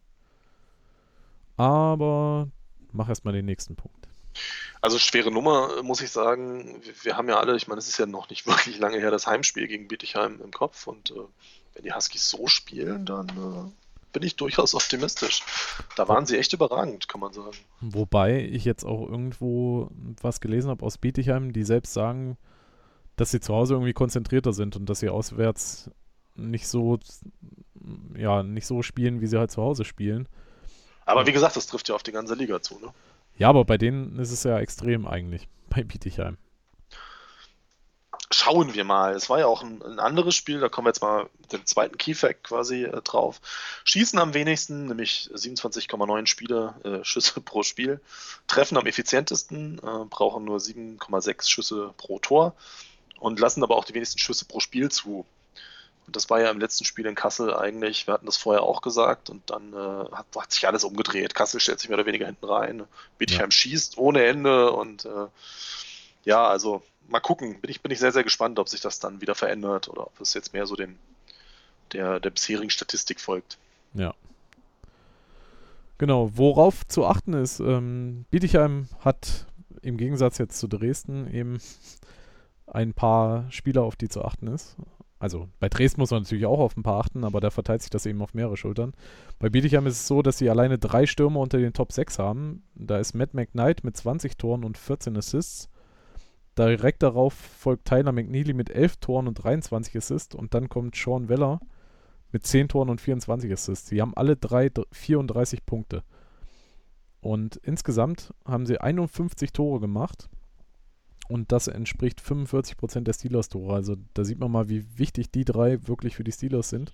Aber mach erstmal den nächsten Punkt. Also schwere Nummer, muss ich sagen. Wir haben ja alle, ich meine, es ist ja noch nicht wirklich lange her, das Heimspiel gegen Bietigheim im Kopf. Und wenn die Huskies so spielen, dann bin ich durchaus optimistisch. Da waren sie echt überragend, kann man sagen. Wobei ich jetzt auch irgendwo was gelesen habe aus Bietigheim, die selbst sagen, dass sie zu Hause irgendwie konzentrierter sind und dass sie auswärts nicht so spielen, wie sie halt zu Hause spielen. Aber wie gesagt, das trifft ja auf die ganze Liga zu, ne? Ja, aber bei denen ist es ja extrem eigentlich, bei Bietigheim. Schauen wir mal. Es war ja auch ein anderes Spiel, da kommen wir jetzt mal mit dem zweiten Key-Fact quasi drauf. Schießen am wenigsten, nämlich 27,9 Schüsse pro Spiel. Treffen am effizientesten, brauchen nur 7,6 Schüsse pro Tor und lassen aber auch die wenigsten Schüsse pro Spiel zu. Und das war ja im letzten Spiel in Kassel eigentlich, wir hatten das vorher auch gesagt und dann hat sich alles umgedreht. Kassel stellt sich mehr oder weniger hinten rein. Bietigheim schießt ohne Ende und ja, also mal gucken. Bin ich sehr, sehr gespannt, ob sich das dann wieder verändert oder ob es jetzt mehr so der bisherigen Statistik folgt. Ja. Genau, worauf zu achten ist, Bietigheim hat im Gegensatz jetzt zu Dresden eben ein paar Spieler, auf die zu achten ist. Also bei Dresden muss man natürlich auch auf ein paar achten, aber da verteilt sich das eben auf mehrere Schultern. Bei Bietigheim ist es so, dass sie alleine 3 Stürmer unter den Top 6 haben. Da ist Matt McKnight mit 20 Toren und 14 Assists. Direkt darauf folgt Tyler McNeely mit 11 Toren und 23 Assists und dann kommt Sean Weller mit 10 Toren und 24 Assists. Sie haben alle 34 Punkte. Und insgesamt haben sie 51 Tore gemacht. Und das entspricht 45% der Steelers-Tore. Also da sieht man mal, wie wichtig die 3 wirklich für die Steelers sind.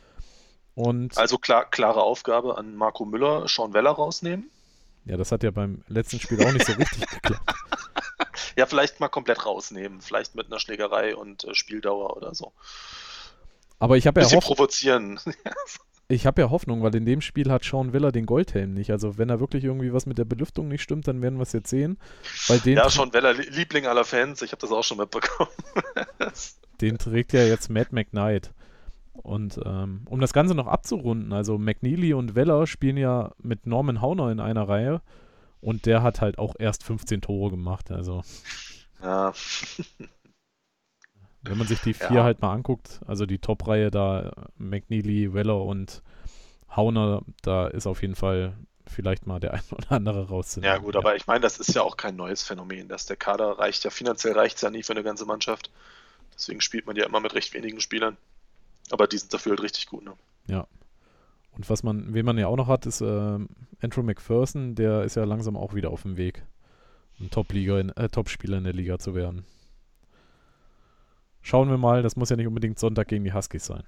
Und also klare Aufgabe an Marco Müller, Sean Weller rausnehmen. Ja, das hat ja beim letzten Spiel auch nicht so richtig geklappt. Ja, vielleicht mal komplett rausnehmen. Vielleicht mit einer Schlägerei und Spieldauer oder so. Aber ich habe ja provozieren. Ich habe ja Hoffnung, weil in dem Spiel hat Sean Weller den Goldhelm nicht. Also wenn da wirklich irgendwie was mit der Belüftung nicht stimmt, dann werden wir es jetzt sehen. Ja, Sean Weller, Liebling aller Fans. Ich habe das auch schon mitbekommen. Den trägt ja jetzt Matt McKnight. Und um das Ganze noch abzurunden, also McNeely und Weller spielen ja mit Norman Hauner in einer Reihe und der hat halt auch erst 15 Tore gemacht. Also ja. Wenn man sich die 4 halt mal anguckt, also die Top-Reihe da, McNeely, Weller und Hauner, da ist auf jeden Fall vielleicht mal der ein oder andere rauszunehmen. Ja gut, aber ich meine, das ist ja auch kein neues Phänomen, dass der Kader reicht ja, finanziell reicht es ja nie für eine ganze Mannschaft. Deswegen spielt man ja immer mit recht wenigen Spielern. Aber die sind dafür halt richtig gut, ne? Ja. Und wen man ja auch noch hat, ist Andrew McPherson, der ist ja langsam auch wieder auf dem Weg, ein Top-Spieler in der Liga zu werden. Schauen wir mal, das muss ja nicht unbedingt Sonntag gegen die Huskies sein.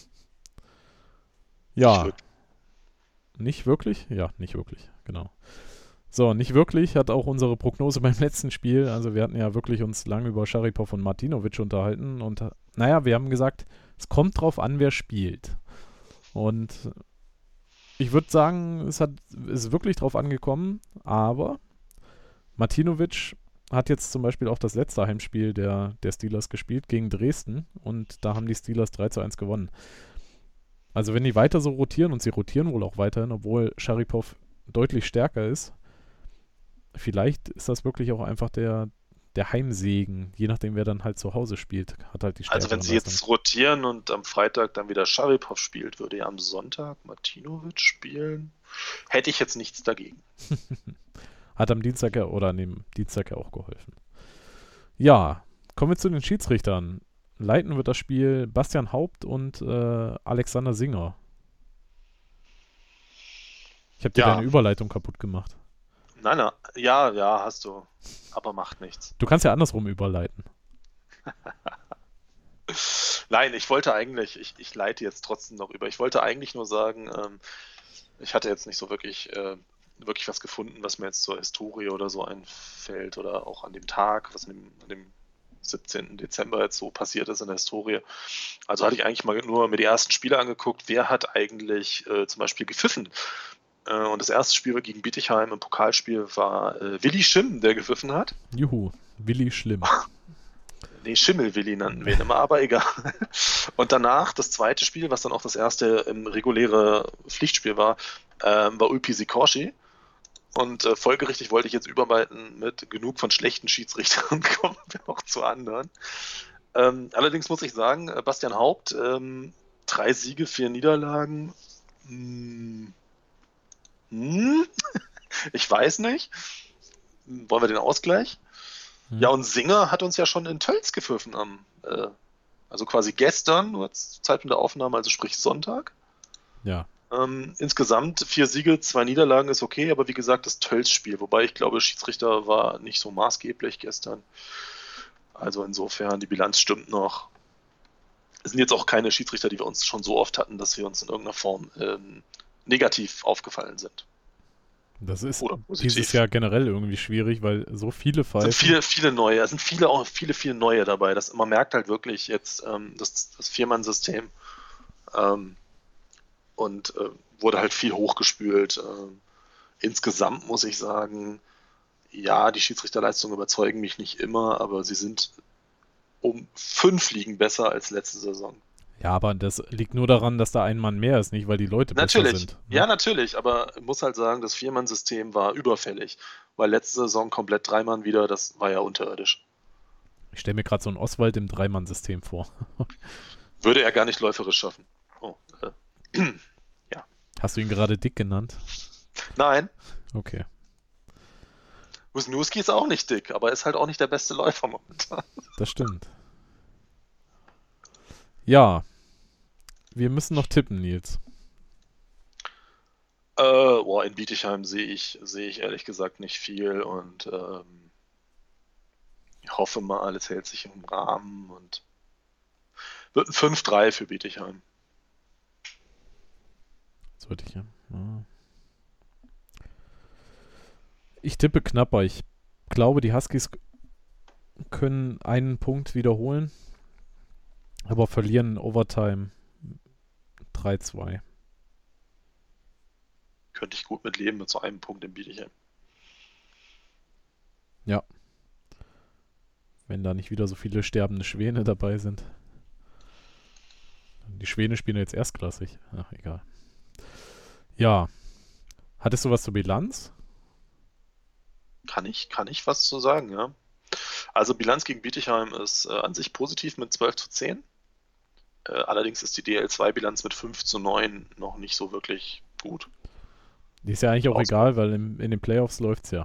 Ja. Nicht wirklich? Ja, nicht wirklich, genau. So, nicht wirklich hat auch unsere Prognose beim letzten Spiel, also wir hatten ja wirklich uns lange über Sharipov und Martinovic unterhalten und naja, wir haben gesagt, es kommt drauf an, wer spielt. Und ich würde sagen, ist wirklich drauf angekommen, aber Martinovic hat jetzt zum Beispiel auch das letzte Heimspiel der Steelers gespielt gegen Dresden und da haben die Steelers 3:1 gewonnen. Also wenn die weiter so rotieren, und sie rotieren wohl auch weiterhin, obwohl Sharipov deutlich stärker ist, vielleicht ist das wirklich auch einfach der Heimsegen, je nachdem wer dann halt zu Hause spielt, hat halt die stärkere Also wenn sie jetzt rotieren und am Freitag dann wieder Sharipov spielt, würde ja am Sonntag Martinovic spielen, hätte ich jetzt nichts dagegen. Hat am Dienstag ja auch geholfen. Ja, kommen wir zu den Schiedsrichtern. Leiten wird das Spiel Bastian Haupt und Alexander Singer. Ich habe dir deine Überleitung kaputt gemacht. Nein, ja, hast du. Aber macht nichts. Du kannst ja andersrum überleiten. Nein, ich wollte eigentlich, ich leite jetzt trotzdem noch über. Ich wollte eigentlich nur sagen, Ich hatte jetzt nicht so wirklich was gefunden, was mir jetzt zur Historie oder so einfällt oder auch an dem Tag, was an dem 17. Dezember jetzt so passiert ist in der Historie. Also hatte ich eigentlich mal nur mir die ersten Spiele angeguckt, wer hat eigentlich zum Beispiel gepfiffen. Und das erste Spiel gegen Bietigheim im Pokalspiel war Willi Schimm, der gepfiffen hat. Juhu, Willi Schlimm. Nee, Schimmel-Willi nannten wir ihn immer, aber egal. Und danach, das zweite Spiel, was dann auch das erste reguläre Pflichtspiel war, war Ulpi Sikorski. Und folgerichtig wollte ich jetzt überleiten mit genug von schlechten Schiedsrichtern, kommen wir auch zu anderen. Allerdings muss ich sagen, Bastian Haupt, 3 Siege, 4 Niederlagen. Ich weiß nicht. Wollen wir den Ausgleich? Ja, und Singer hat uns ja schon in Tölz gepfiffen also quasi gestern, nur zur Zeitpunkt der Aufnahme, also sprich Sonntag. Ja. Insgesamt 4 Siege, 2 Niederlagen ist okay, aber wie gesagt, das Tölz-Spiel, wobei ich glaube, Schiedsrichter war nicht so maßgeblich gestern. Also insofern, die Bilanz stimmt noch. Es sind jetzt auch keine Schiedsrichter, die wir uns schon so oft hatten, dass wir uns in irgendeiner Form negativ aufgefallen sind. Das ist dieses Jahr generell irgendwie schwierig, weil so viele Pfeifen... Es sind viele neue, es sind viele neue dabei. Man merkt halt wirklich jetzt das Viermann-System und wurde halt viel hochgespült. Insgesamt muss ich sagen, ja, die Schiedsrichterleistungen überzeugen mich nicht immer, aber sie sind um 5 Ligen besser als letzte Saison. Ja, aber das liegt nur daran, dass da ein Mann mehr ist, nicht weil die Leute besser sind. Ne? Ja, natürlich, aber ich muss halt sagen, das Viermann-System war überfällig, weil letzte Saison komplett 3 Mann wieder, das war ja unterirdisch. Ich stelle mir gerade so einen Oswald im 3-Mann-System vor. Würde er gar nicht läuferisch schaffen. Oh, ja. Hast du ihn gerade dick genannt? Nein. Okay. Wisniewski ist auch nicht dick, aber ist halt auch nicht der beste Läufer momentan. Das stimmt. Ja. Wir müssen noch tippen, Nils. In Bietigheim sehe ich ehrlich gesagt nicht viel und ich hoffe mal, alles hält sich im Rahmen und wird ein 5-3 für Bietigheim. Sollte ich ja. Ich tippe knapper. Ich glaube, die Huskies können einen Punkt wiederholen, aber verlieren in Overtime 3-2. Könnte ich gut mitleben mit so einem Punkt in Bietigheim. Ja. Wenn da nicht wieder so viele sterbende Schwäne dabei sind. Die Schwäne spielen jetzt erstklassig. Ach, egal. Ja. Hattest du was zur Bilanz? Kann ich was zu sagen, ja. Also Bilanz gegen Bietigheim ist an sich positiv mit 12-10. Allerdings ist die DL2-Bilanz mit 5-9 noch nicht so wirklich gut. Die ist ja eigentlich auch egal, weil in den Playoffs läuft es ja.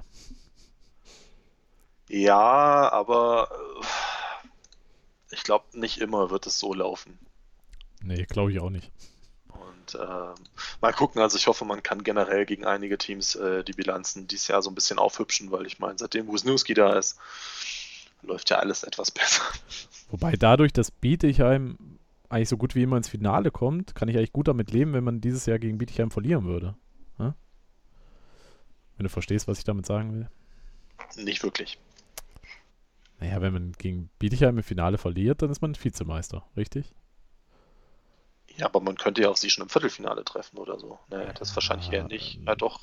Ja, aber ich glaube, nicht immer wird es so laufen. Nee, glaube ich auch nicht. Und mal gucken, also ich hoffe, man kann generell gegen einige Teams die Bilanzen dieses Jahr so ein bisschen aufhübschen, weil ich meine, seitdem Wisniewski da ist, läuft ja alles etwas besser. Wobei dadurch, dass Bietigheim eigentlich so gut wie immer ins Finale kommt, kann ich eigentlich gut damit leben, wenn man dieses Jahr gegen Bietigheim verlieren würde. Ja? Wenn du verstehst, was ich damit sagen will. Nicht wirklich. Naja, wenn man gegen Bietigheim im Finale verliert, dann ist man Vizemeister, richtig? Ja, aber man könnte ja auch sie schon im Viertelfinale treffen oder so. Naja, das wahrscheinlich eher nicht. Ja, doch.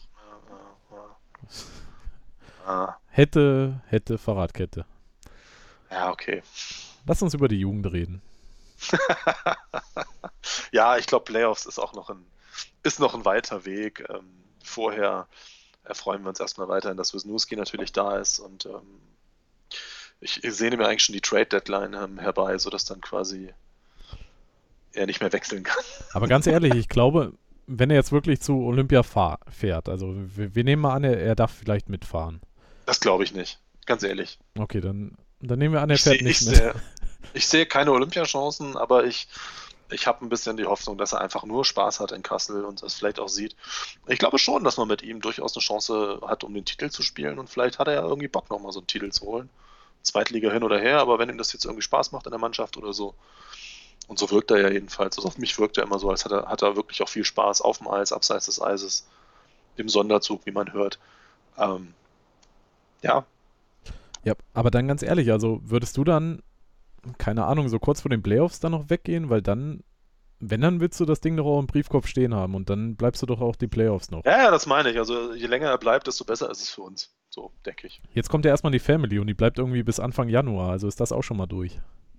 Hätte, Fahrradkette. Ja, okay. Lass uns über die Jugend reden. Ja, ich glaube, Playoffs ist auch noch ein weiter Weg. Vorher erfreuen wir uns erstmal weiterhin, dass Wisniewski natürlich da ist und ich sehne mir eigentlich schon die Trade-Deadline herbei, sodass dann quasi er nicht mehr wechseln kann. Aber ganz ehrlich, ich glaube, wenn er jetzt wirklich zu Olympia fährt, also wir nehmen mal an, er darf vielleicht mitfahren. Das glaube ich nicht, ganz ehrlich. Okay, dann nehmen wir an, er fährt nicht mit. Ich sehe keine Olympiachancen, aber ich habe ein bisschen die Hoffnung, dass er einfach nur Spaß hat in Kassel und das vielleicht auch sieht. Ich glaube schon, dass man mit ihm durchaus eine Chance hat, um den Titel zu spielen und vielleicht hat er ja irgendwie Bock, nochmal so einen Titel zu holen. Zweitliga hin oder her, aber wenn ihm das jetzt irgendwie Spaß macht in der Mannschaft oder so, Und so wirkt er ja jedenfalls. Also auf mich wirkt er immer so, als hat er wirklich auch viel Spaß auf dem Eis, abseits des Eises, im Sonderzug, wie man hört. Ähm, ja, Ja, aber dann ganz ehrlich, also würdest du dann, keine Ahnung, so kurz vor den Playoffs dann noch weggehen, weil dann, wenn, dann willst du das Ding doch auch im Briefkopf stehen haben und dann bleibst du doch auch die Playoffs noch. ja, das meine ich. Also je länger er bleibt, desto besser ist es für uns. So, denke ich. Jetzt kommt ja erstmal die Family und die bleibt irgendwie bis Anfang Januar, also ist das auch schon mal durch.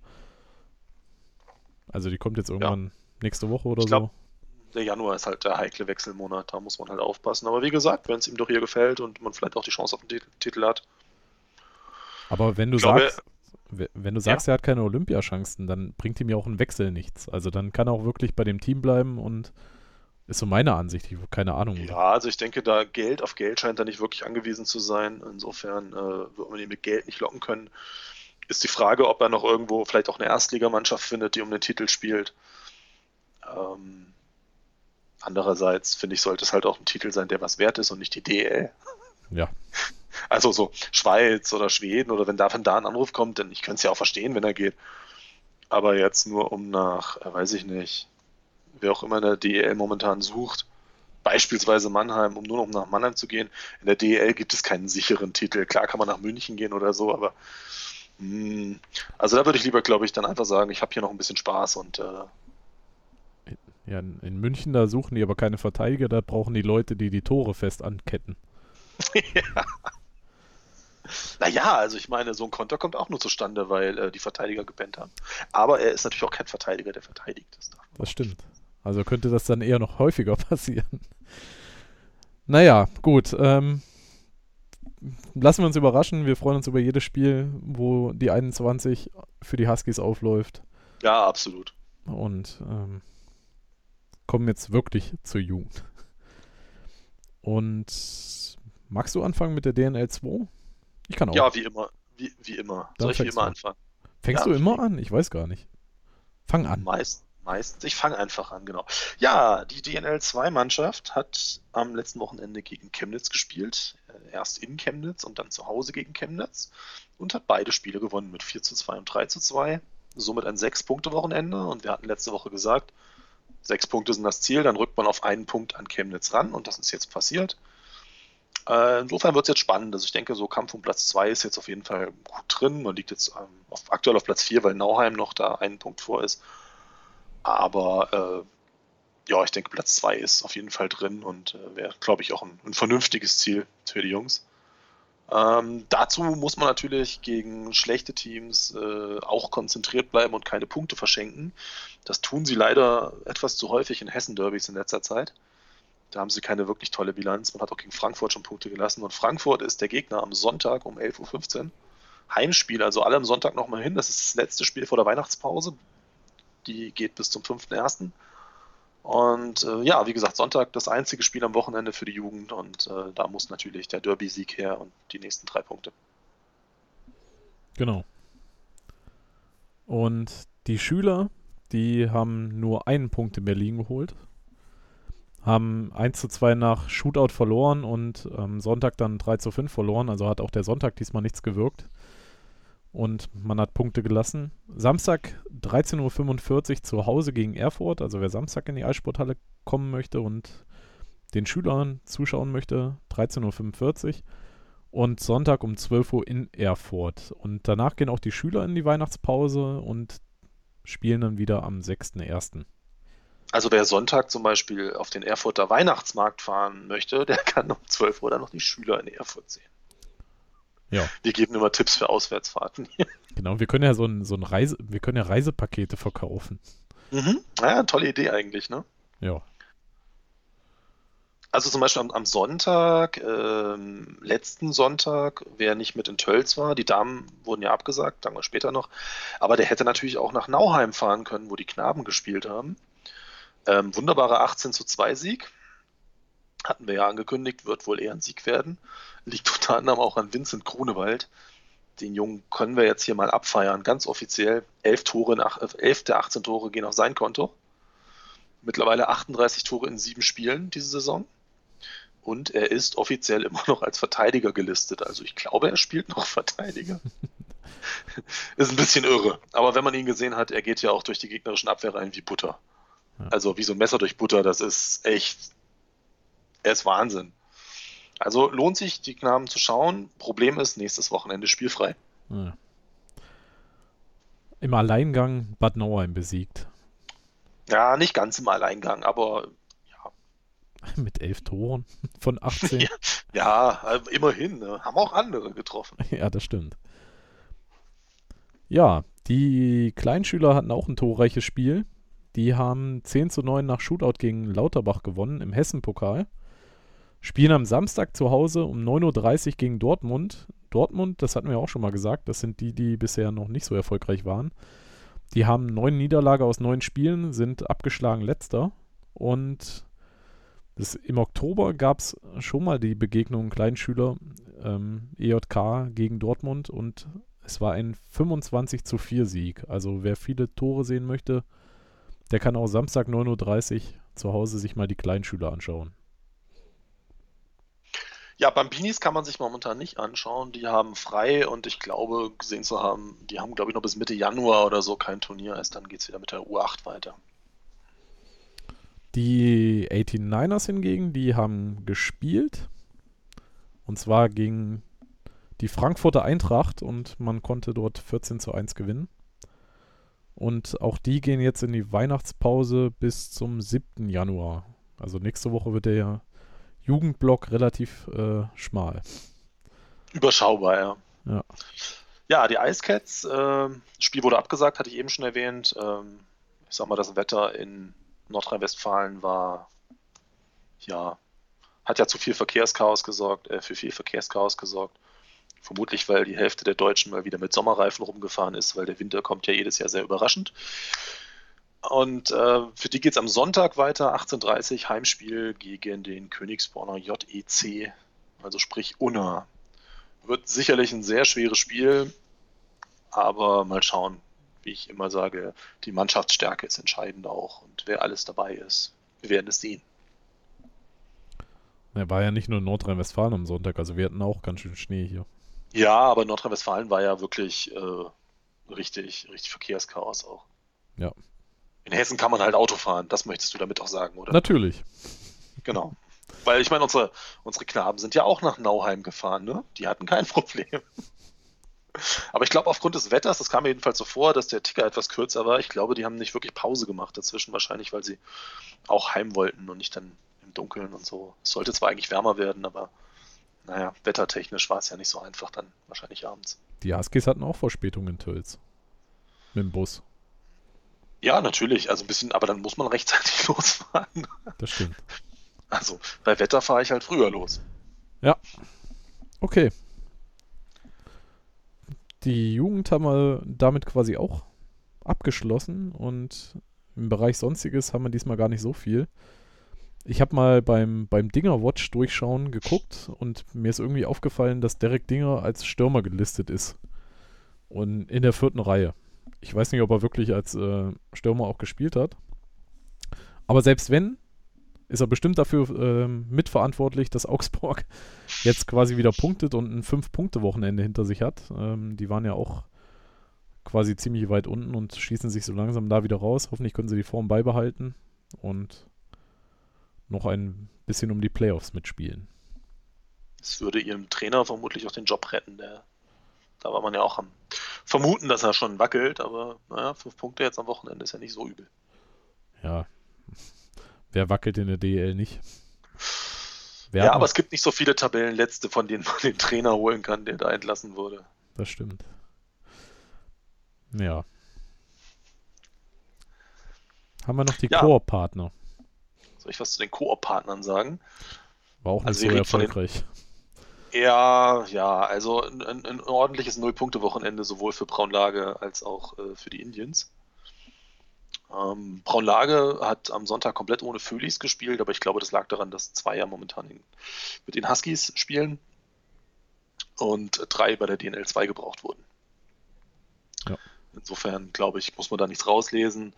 Also die kommt jetzt Ja, irgendwann nächste Woche oder ich glaube, so. der Januar ist halt der heikle Wechselmonat. Da muss man halt aufpassen. Aber wie gesagt, wenn es ihm doch hier gefällt und man vielleicht auch die Chance auf den Titel hat. Aber wenn du Ich glaube, sagst, wenn du ja. sagst, er hat keine Olympiachancen, dann bringt ihm ja auch ein Wechsel nichts. Also dann kann er auch wirklich bei dem Team bleiben und ist so meine Ansicht, ich, keine Ahnung. Ja, also ich denke, da Geld auf Geld scheint er nicht wirklich angewiesen zu sein. Insofern wird man ihn mit Geld nicht locken können. Ist die Frage, ob er noch irgendwo vielleicht auch eine Erstligamannschaft findet, die um den Titel spielt. Ähm, Andererseits finde ich, sollte es halt auch ein Titel sein, der was wert ist und nicht die DL. Ja, Also so Schweiz oder Schweden oder wenn da von da ein Anruf kommt, dann ich könnte es ja auch verstehen, wenn er geht. Aber jetzt nur um nach, weiß ich nicht, wer auch immer in der DEL momentan sucht, beispielsweise Mannheim, um nur noch nach Mannheim zu gehen. In der DEL gibt es keinen sicheren Titel. Klar kann man nach München gehen oder so, aber also da würde ich lieber, glaube ich, dann einfach sagen, ich habe hier noch ein bisschen Spaß und ja, in München, da suchen die aber keine Verteidiger, da brauchen die Leute, die die Tore fest anketten. naja, also ich meine, so ein Konter kommt auch nur zustande, weil die Verteidiger gepennt haben. Aber er ist natürlich auch kein Verteidiger, der verteidigt. Das darf man Das auch stimmt. Also könnte das dann eher noch häufiger passieren. Naja, gut. Lassen wir uns überraschen. Wir freuen uns über jedes Spiel, wo die 21 für die Huskies aufläuft. Ja, absolut. Und kommen jetzt wirklich zur Jugend. Und magst du anfangen mit der DNL 2? Ich kann auch. Ja, wie immer. Wie immer. Dann Soll ich wie fängst immer du. anfangen? Fängst Ja, du immer an? Ich weiß gar nicht. Fang an. meistens. Ich fange einfach an, genau. Ja, die DNL 2-Mannschaft hat am letzten Wochenende gegen Chemnitz gespielt. Erst in Chemnitz und dann zu Hause gegen Chemnitz. Und hat beide Spiele gewonnen mit 4:2 und 3:2. Somit ein 6-Punkte-Wochenende. Und wir hatten letzte Woche gesagt, 6 Punkte sind das Ziel, dann rückt man auf einen Punkt an Chemnitz ran. Und das ist jetzt passiert. Insofern wird es jetzt spannend. Also ich denke, so Kampf um Platz 2 ist jetzt auf jeden Fall gut drin. Man liegt jetzt aktuell auf Platz 4, weil Nauheim noch da einen Punkt vor ist. Aber ja, ich denke, Platz 2 ist auf jeden Fall drin und wäre, glaube ich, auch ein vernünftiges Ziel für die Jungs. Dazu muss man natürlich gegen schlechte Teams auch konzentriert bleiben und keine Punkte verschenken. Das tun sie leider etwas zu häufig in Hessen-Derbys in letzter Zeit. Da haben sie keine wirklich tolle Bilanz. Man hat auch gegen Frankfurt schon Punkte gelassen. Und Frankfurt ist der Gegner am Sonntag um 11:15 Uhr. Heimspiel, also alle am Sonntag nochmal hin. Das ist das letzte Spiel vor der Weihnachtspause. Die geht bis zum 5.1. Und ja, wie gesagt, Sonntag das einzige Spiel am Wochenende für die Jugend. Und da muss natürlich der Derby-Sieg her und die nächsten 3 Punkte. Genau. Und die Schüler, die haben nur einen Punkt in Berlin geholt. Haben 1:2 nach Shootout verloren und am Sonntag dann 3:5 verloren. Also hat auch der Sonntag diesmal nichts gewirkt. Und man hat Punkte gelassen. Samstag 13:45 Uhr zu Hause gegen Erfurt. Also wer Samstag in die Eissporthalle kommen möchte und den Schülern zuschauen möchte, 13:45 Uhr. Und Sonntag um 12 Uhr in Erfurt. Und danach gehen auch die Schüler in die Weihnachtspause und spielen dann wieder am 6.1. Also wer Sonntag zum Beispiel auf den Erfurter Weihnachtsmarkt fahren möchte, der kann um 12 Uhr dann noch die Schüler in Erfurt sehen. Ja. Wir geben immer Tipps für Auswärtsfahrten. Genau, wir können ja wir können ja Reisepakete verkaufen. Ja, tolle Idee eigentlich, ne? Ja. Also zum Beispiel am Sonntag, letzten Sonntag, wer nicht mit in Tölz war, die Damen wurden ja abgesagt, sagen wir später noch, aber der hätte natürlich auch nach Nauheim fahren können, wo die Knaben gespielt haben. Wunderbarer 18:2 Sieg. Hatten wir ja angekündigt, wird wohl eher ein Sieg werden. Liegt unter anderem auch an Vincent Grunewald. Den Jungen können wir jetzt hier mal abfeiern, ganz offiziell. 11 der 18 Tore gehen auf sein Konto. Mittlerweile 38 Tore in 7 Spielen diese Saison. Und er ist offiziell immer noch als Verteidiger gelistet. Also ich glaube, er spielt noch Verteidiger. Ist ein bisschen irre. Aber wenn man ihn gesehen hat, er geht ja auch durch die gegnerischen Abwehrreihen wie Butter. Ja. Also wie so ein Messer durch Butter, das ist echt, er ist Wahnsinn. Also lohnt sich, die Knaben zu schauen. Problem ist, nächstes Wochenende spielfrei. Ja. Im Alleingang Bad Nauheim besiegt. Ja, nicht ganz im Alleingang, aber Mit 11 Toren von 18. ja, ja, immerhin. Ne? Haben auch andere getroffen. Ja, das stimmt. Ja, die Kleinschüler hatten auch ein torreiches Spiel. Die haben 10:9 nach Shootout gegen Lauterbach gewonnen im Hessen-Pokal. Spielen am Samstag zu Hause um 9:30 Uhr gegen Dortmund. Dortmund, das hatten wir auch schon mal gesagt, das sind die bisher noch nicht so erfolgreich waren. Die haben 9 Niederlage aus 9 Spielen, sind abgeschlagen Letzter. Und im Oktober gab es schon mal die Begegnung Kleinschüler EJK gegen Dortmund und es war ein 25:4 Sieg. Also wer viele Tore sehen möchte, der kann auch Samstag 9:30 Uhr zu Hause sich mal die Kleinschüler anschauen. Ja, Bambinis kann man sich momentan nicht anschauen. Die haben frei und ich glaube, gesehen zu haben, die haben, glaube ich, noch bis Mitte Januar oder so kein Turnier. Erst dann geht es wieder mit der U8 weiter. Die 89ers hingegen, die haben gespielt. Und zwar gegen die Frankfurter Eintracht und man konnte dort 14:1 gewinnen. Und auch die gehen jetzt in die Weihnachtspause bis zum 7. Januar. Also nächste Woche wird der Jugendblock relativ schmal. Überschaubar, ja. Ja. Ja, die Ice Cats, Spiel wurde abgesagt, hatte ich eben schon erwähnt. Ich sag mal, das Wetter in Nordrhein-Westfalen war, ja, hat ja für viel Verkehrschaos gesorgt. Vermutlich, weil die Hälfte der Deutschen mal wieder mit Sommerreifen rumgefahren ist, weil der Winter kommt ja jedes Jahr sehr überraschend. Und für die geht es am Sonntag weiter, 18:30 Heimspiel gegen den Königsborner JEC, also sprich Unna. Wird sicherlich ein sehr schweres Spiel, aber mal schauen, wie ich immer sage, die Mannschaftsstärke ist entscheidend auch und wer alles dabei ist. Wir werden es sehen. Er war ja nicht nur in Nordrhein-Westfalen am Sonntag, also wir hatten auch ganz schön Schnee hier. Ja, aber Nordrhein-Westfalen war ja wirklich richtig Verkehrschaos auch. Ja. In Hessen kann man halt Auto fahren, das möchtest du damit auch sagen, oder? Natürlich. Genau. Weil ich meine, unsere Knaben sind ja auch nach Nauheim gefahren, ne? Die hatten kein Problem. Aber ich glaube, aufgrund des Wetters, das kam mir jedenfalls so vor, dass der Ticker etwas kürzer war. Ich glaube, die haben nicht wirklich Pause gemacht dazwischen, wahrscheinlich, weil sie auch heim wollten und nicht dann im Dunkeln und so. Es sollte zwar eigentlich wärmer werden, aber naja, wettertechnisch war es ja nicht so einfach dann, wahrscheinlich abends. Die Huskies hatten auch Verspätungen in Tölz. Mit dem Bus. Ja, natürlich, also ein bisschen, aber dann muss man rechtzeitig losfahren. Das stimmt. Also, bei Wetter fahre ich halt früher los. Ja. Okay. Die Jugend haben wir damit quasi auch abgeschlossen und im Bereich Sonstiges haben wir diesmal gar nicht so viel. Ich habe mal beim Dinger Watch durchschauen geguckt und mir ist irgendwie aufgefallen, dass Derek Dinger als Stürmer gelistet ist. Und in der 4. Reihe. Ich weiß nicht, ob er wirklich als Stürmer auch gespielt hat. Aber selbst wenn, ist er bestimmt dafür mitverantwortlich, dass Augsburg jetzt quasi wieder punktet und ein 5-Punkte-Wochenende hinter sich hat. Die waren ja auch quasi ziemlich weit unten und schießen sich so langsam da wieder raus. Hoffentlich können sie die Form beibehalten und noch ein bisschen um die Playoffs mitspielen. Das würde ihrem Trainer vermutlich auch den Job retten. Da war man ja auch am Vermuten, dass er schon wackelt, aber naja, 5 Punkte jetzt am Wochenende ist ja nicht so übel. Ja, wer wackelt in der DEL nicht? Ja, aber es gibt nicht so viele Tabellenletzte, von denen man den Trainer holen kann, der da entlassen wurde. Das stimmt. Ja. Haben wir noch die Koop-Partner? Soll ich was zu den Koop-Partnern sagen? War auch nicht so erfolgreich. Ja, also ein ordentliches 0-Punkte-Wochenende sowohl für Braunlage als auch für die Indians. Braunlage hat am Sonntag komplett ohne Phillies gespielt, aber ich glaube, das lag daran, dass 2 ja momentan mit den Huskies spielen und 3 bei der DNL 2 gebraucht wurden. Ja. Insofern, glaube ich, muss man da nichts rauslesen.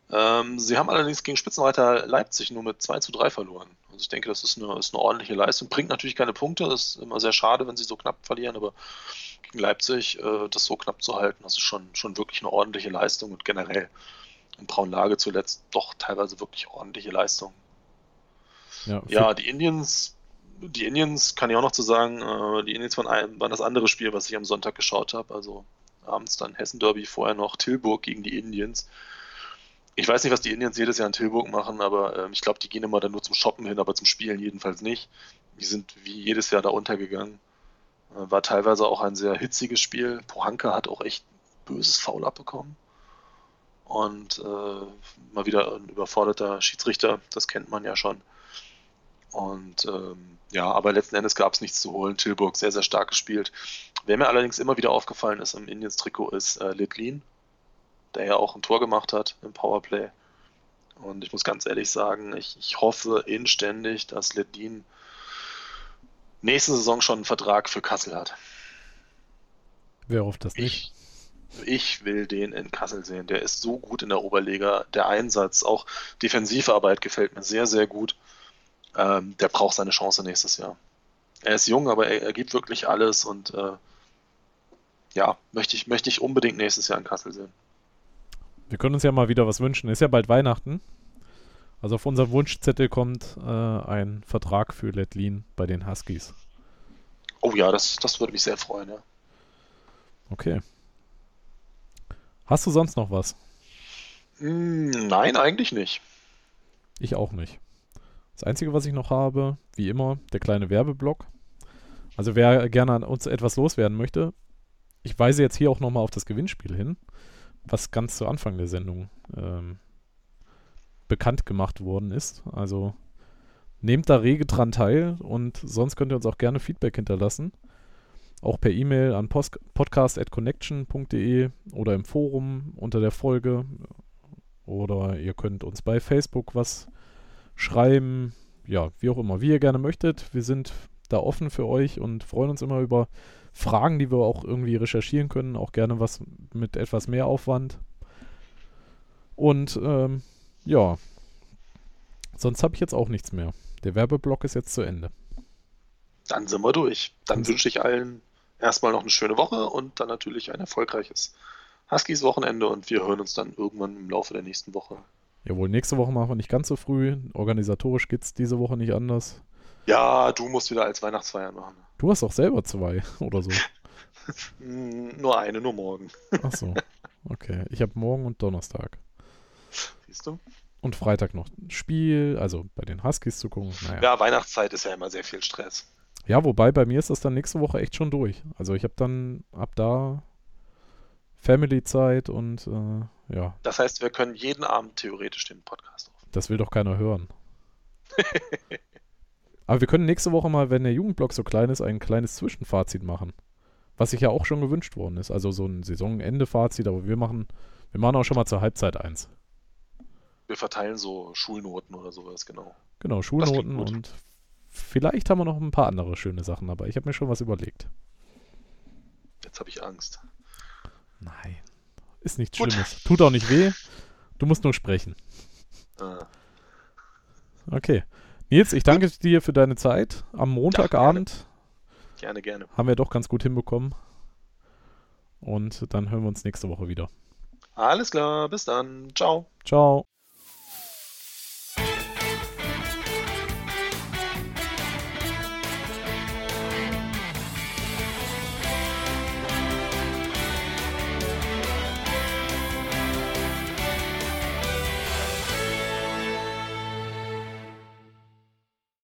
Sie haben allerdings gegen Spitzenreiter Leipzig nur mit 2:3 verloren. Also ich denke, das ist eine ordentliche Leistung. Bringt natürlich keine Punkte, das ist immer sehr schade, wenn sie so knapp verlieren, aber gegen Leipzig das so knapp zu halten, das ist schon wirklich eine ordentliche Leistung und generell in Braunlage zuletzt doch teilweise wirklich ordentliche Leistung. Ja, die Indians kann ich auch noch zu sagen, die Indians waren das andere Spiel, was ich am Sonntag geschaut habe, also abends dann Hessen-Derby, vorher noch Tilburg gegen die Indians. Ich weiß nicht, was die Indians jedes Jahr in Tilburg machen, aber ich glaube, die gehen immer dann nur zum Shoppen hin, aber zum Spielen jedenfalls nicht. Die sind wie jedes Jahr da untergegangen. War teilweise auch ein sehr hitziges Spiel. Pohanka hat auch echt böses Foul abbekommen. Und mal wieder ein überforderter Schiedsrichter, das kennt man ja schon. Und ja, aber letzten Endes gab es nichts zu holen. Tilburg sehr, sehr stark gespielt. Wer mir allerdings immer wieder aufgefallen ist im Indians-Trikot ist Ledlin, der ja auch ein Tor gemacht hat im Powerplay. Und ich muss ganz ehrlich sagen, ich hoffe inständig, dass Ledlin nächste Saison schon einen Vertrag für Kassel hat. Wer hofft das nicht? Ich will den in Kassel sehen. Der ist so gut in der Oberliga. Der Einsatz, auch Defensivarbeit gefällt mir sehr, sehr gut. Der braucht seine Chance nächstes Jahr. Er ist jung, aber er gibt wirklich alles und ja, möchte ich unbedingt nächstes Jahr in Kassel sehen. Wir können uns ja mal wieder was wünschen. Ist ja bald Weihnachten. Also auf unserem Wunschzettel kommt ein Vertrag für Ledlin bei den Huskies. Oh ja, das würde mich sehr freuen, ja. Okay. Hast du sonst noch was? Nein, eigentlich nicht. Ich auch nicht. Das Einzige, was ich noch habe, wie immer, der kleine Werbeblock. Also wer gerne an uns etwas loswerden möchte, ich weise jetzt hier auch nochmal auf das Gewinnspiel hin, was ganz zu Anfang der Sendung bekannt gemacht worden ist. Also nehmt da rege dran teil und sonst könnt ihr uns auch gerne Feedback hinterlassen. Auch per E-Mail an podcast@connection.de oder im Forum unter der Folge. Oder ihr könnt uns bei Facebook was schreiben. Ja, wie auch immer, wie ihr gerne möchtet. Wir sind da offen für euch und freuen uns immer über Fragen, die wir auch irgendwie recherchieren können. Auch gerne was mit etwas mehr Aufwand. Und ja, sonst habe ich jetzt auch nichts mehr. Der Werbeblock ist jetzt zu Ende. Dann sind wir durch. Dann wünsche ich allen erstmal noch eine schöne Woche und dann natürlich ein erfolgreiches Huskies-Wochenende und wir hören uns dann irgendwann im Laufe der nächsten Woche. Jawohl, nächste Woche machen wir nicht ganz so früh. Organisatorisch geht es diese Woche nicht anders. Ja, du musst wieder als Weihnachtsfeier machen. Du hast doch selber 2 oder so. Nur morgen. Ach so, okay. Ich habe morgen und Donnerstag. Siehst du? Und Freitag noch ein Spiel, also bei den Huskies zu gucken. Naja. Ja, Weihnachtszeit ist ja immer sehr viel Stress. Ja, wobei bei mir ist das dann nächste Woche echt schon durch. Also ich habe dann ab da Family-Zeit und ja. Das heißt, wir können jeden Abend theoretisch den Podcast aufnehmen. Das will doch keiner hören. Aber wir können nächste Woche mal, wenn der Jugendblock so klein ist, ein kleines Zwischenfazit machen. Was sich ja auch schon gewünscht worden ist. Also so ein Saisonende-Fazit, aber wir machen auch schon mal zur Halbzeit eins. Wir verteilen so Schulnoten oder sowas, genau. Genau, Schulnoten und vielleicht haben wir noch ein paar andere schöne Sachen, aber ich habe mir schon was überlegt. Jetzt habe ich Angst. Nein, ist nichts Schlimmes. Tut auch nicht weh. Du musst nur sprechen. Okay. Nils, ich danke dir für deine Zeit. Am Montagabend Gerne. Haben wir doch ganz gut hinbekommen. Und dann hören wir uns nächste Woche wieder. Alles klar, bis dann. Ciao. Ciao.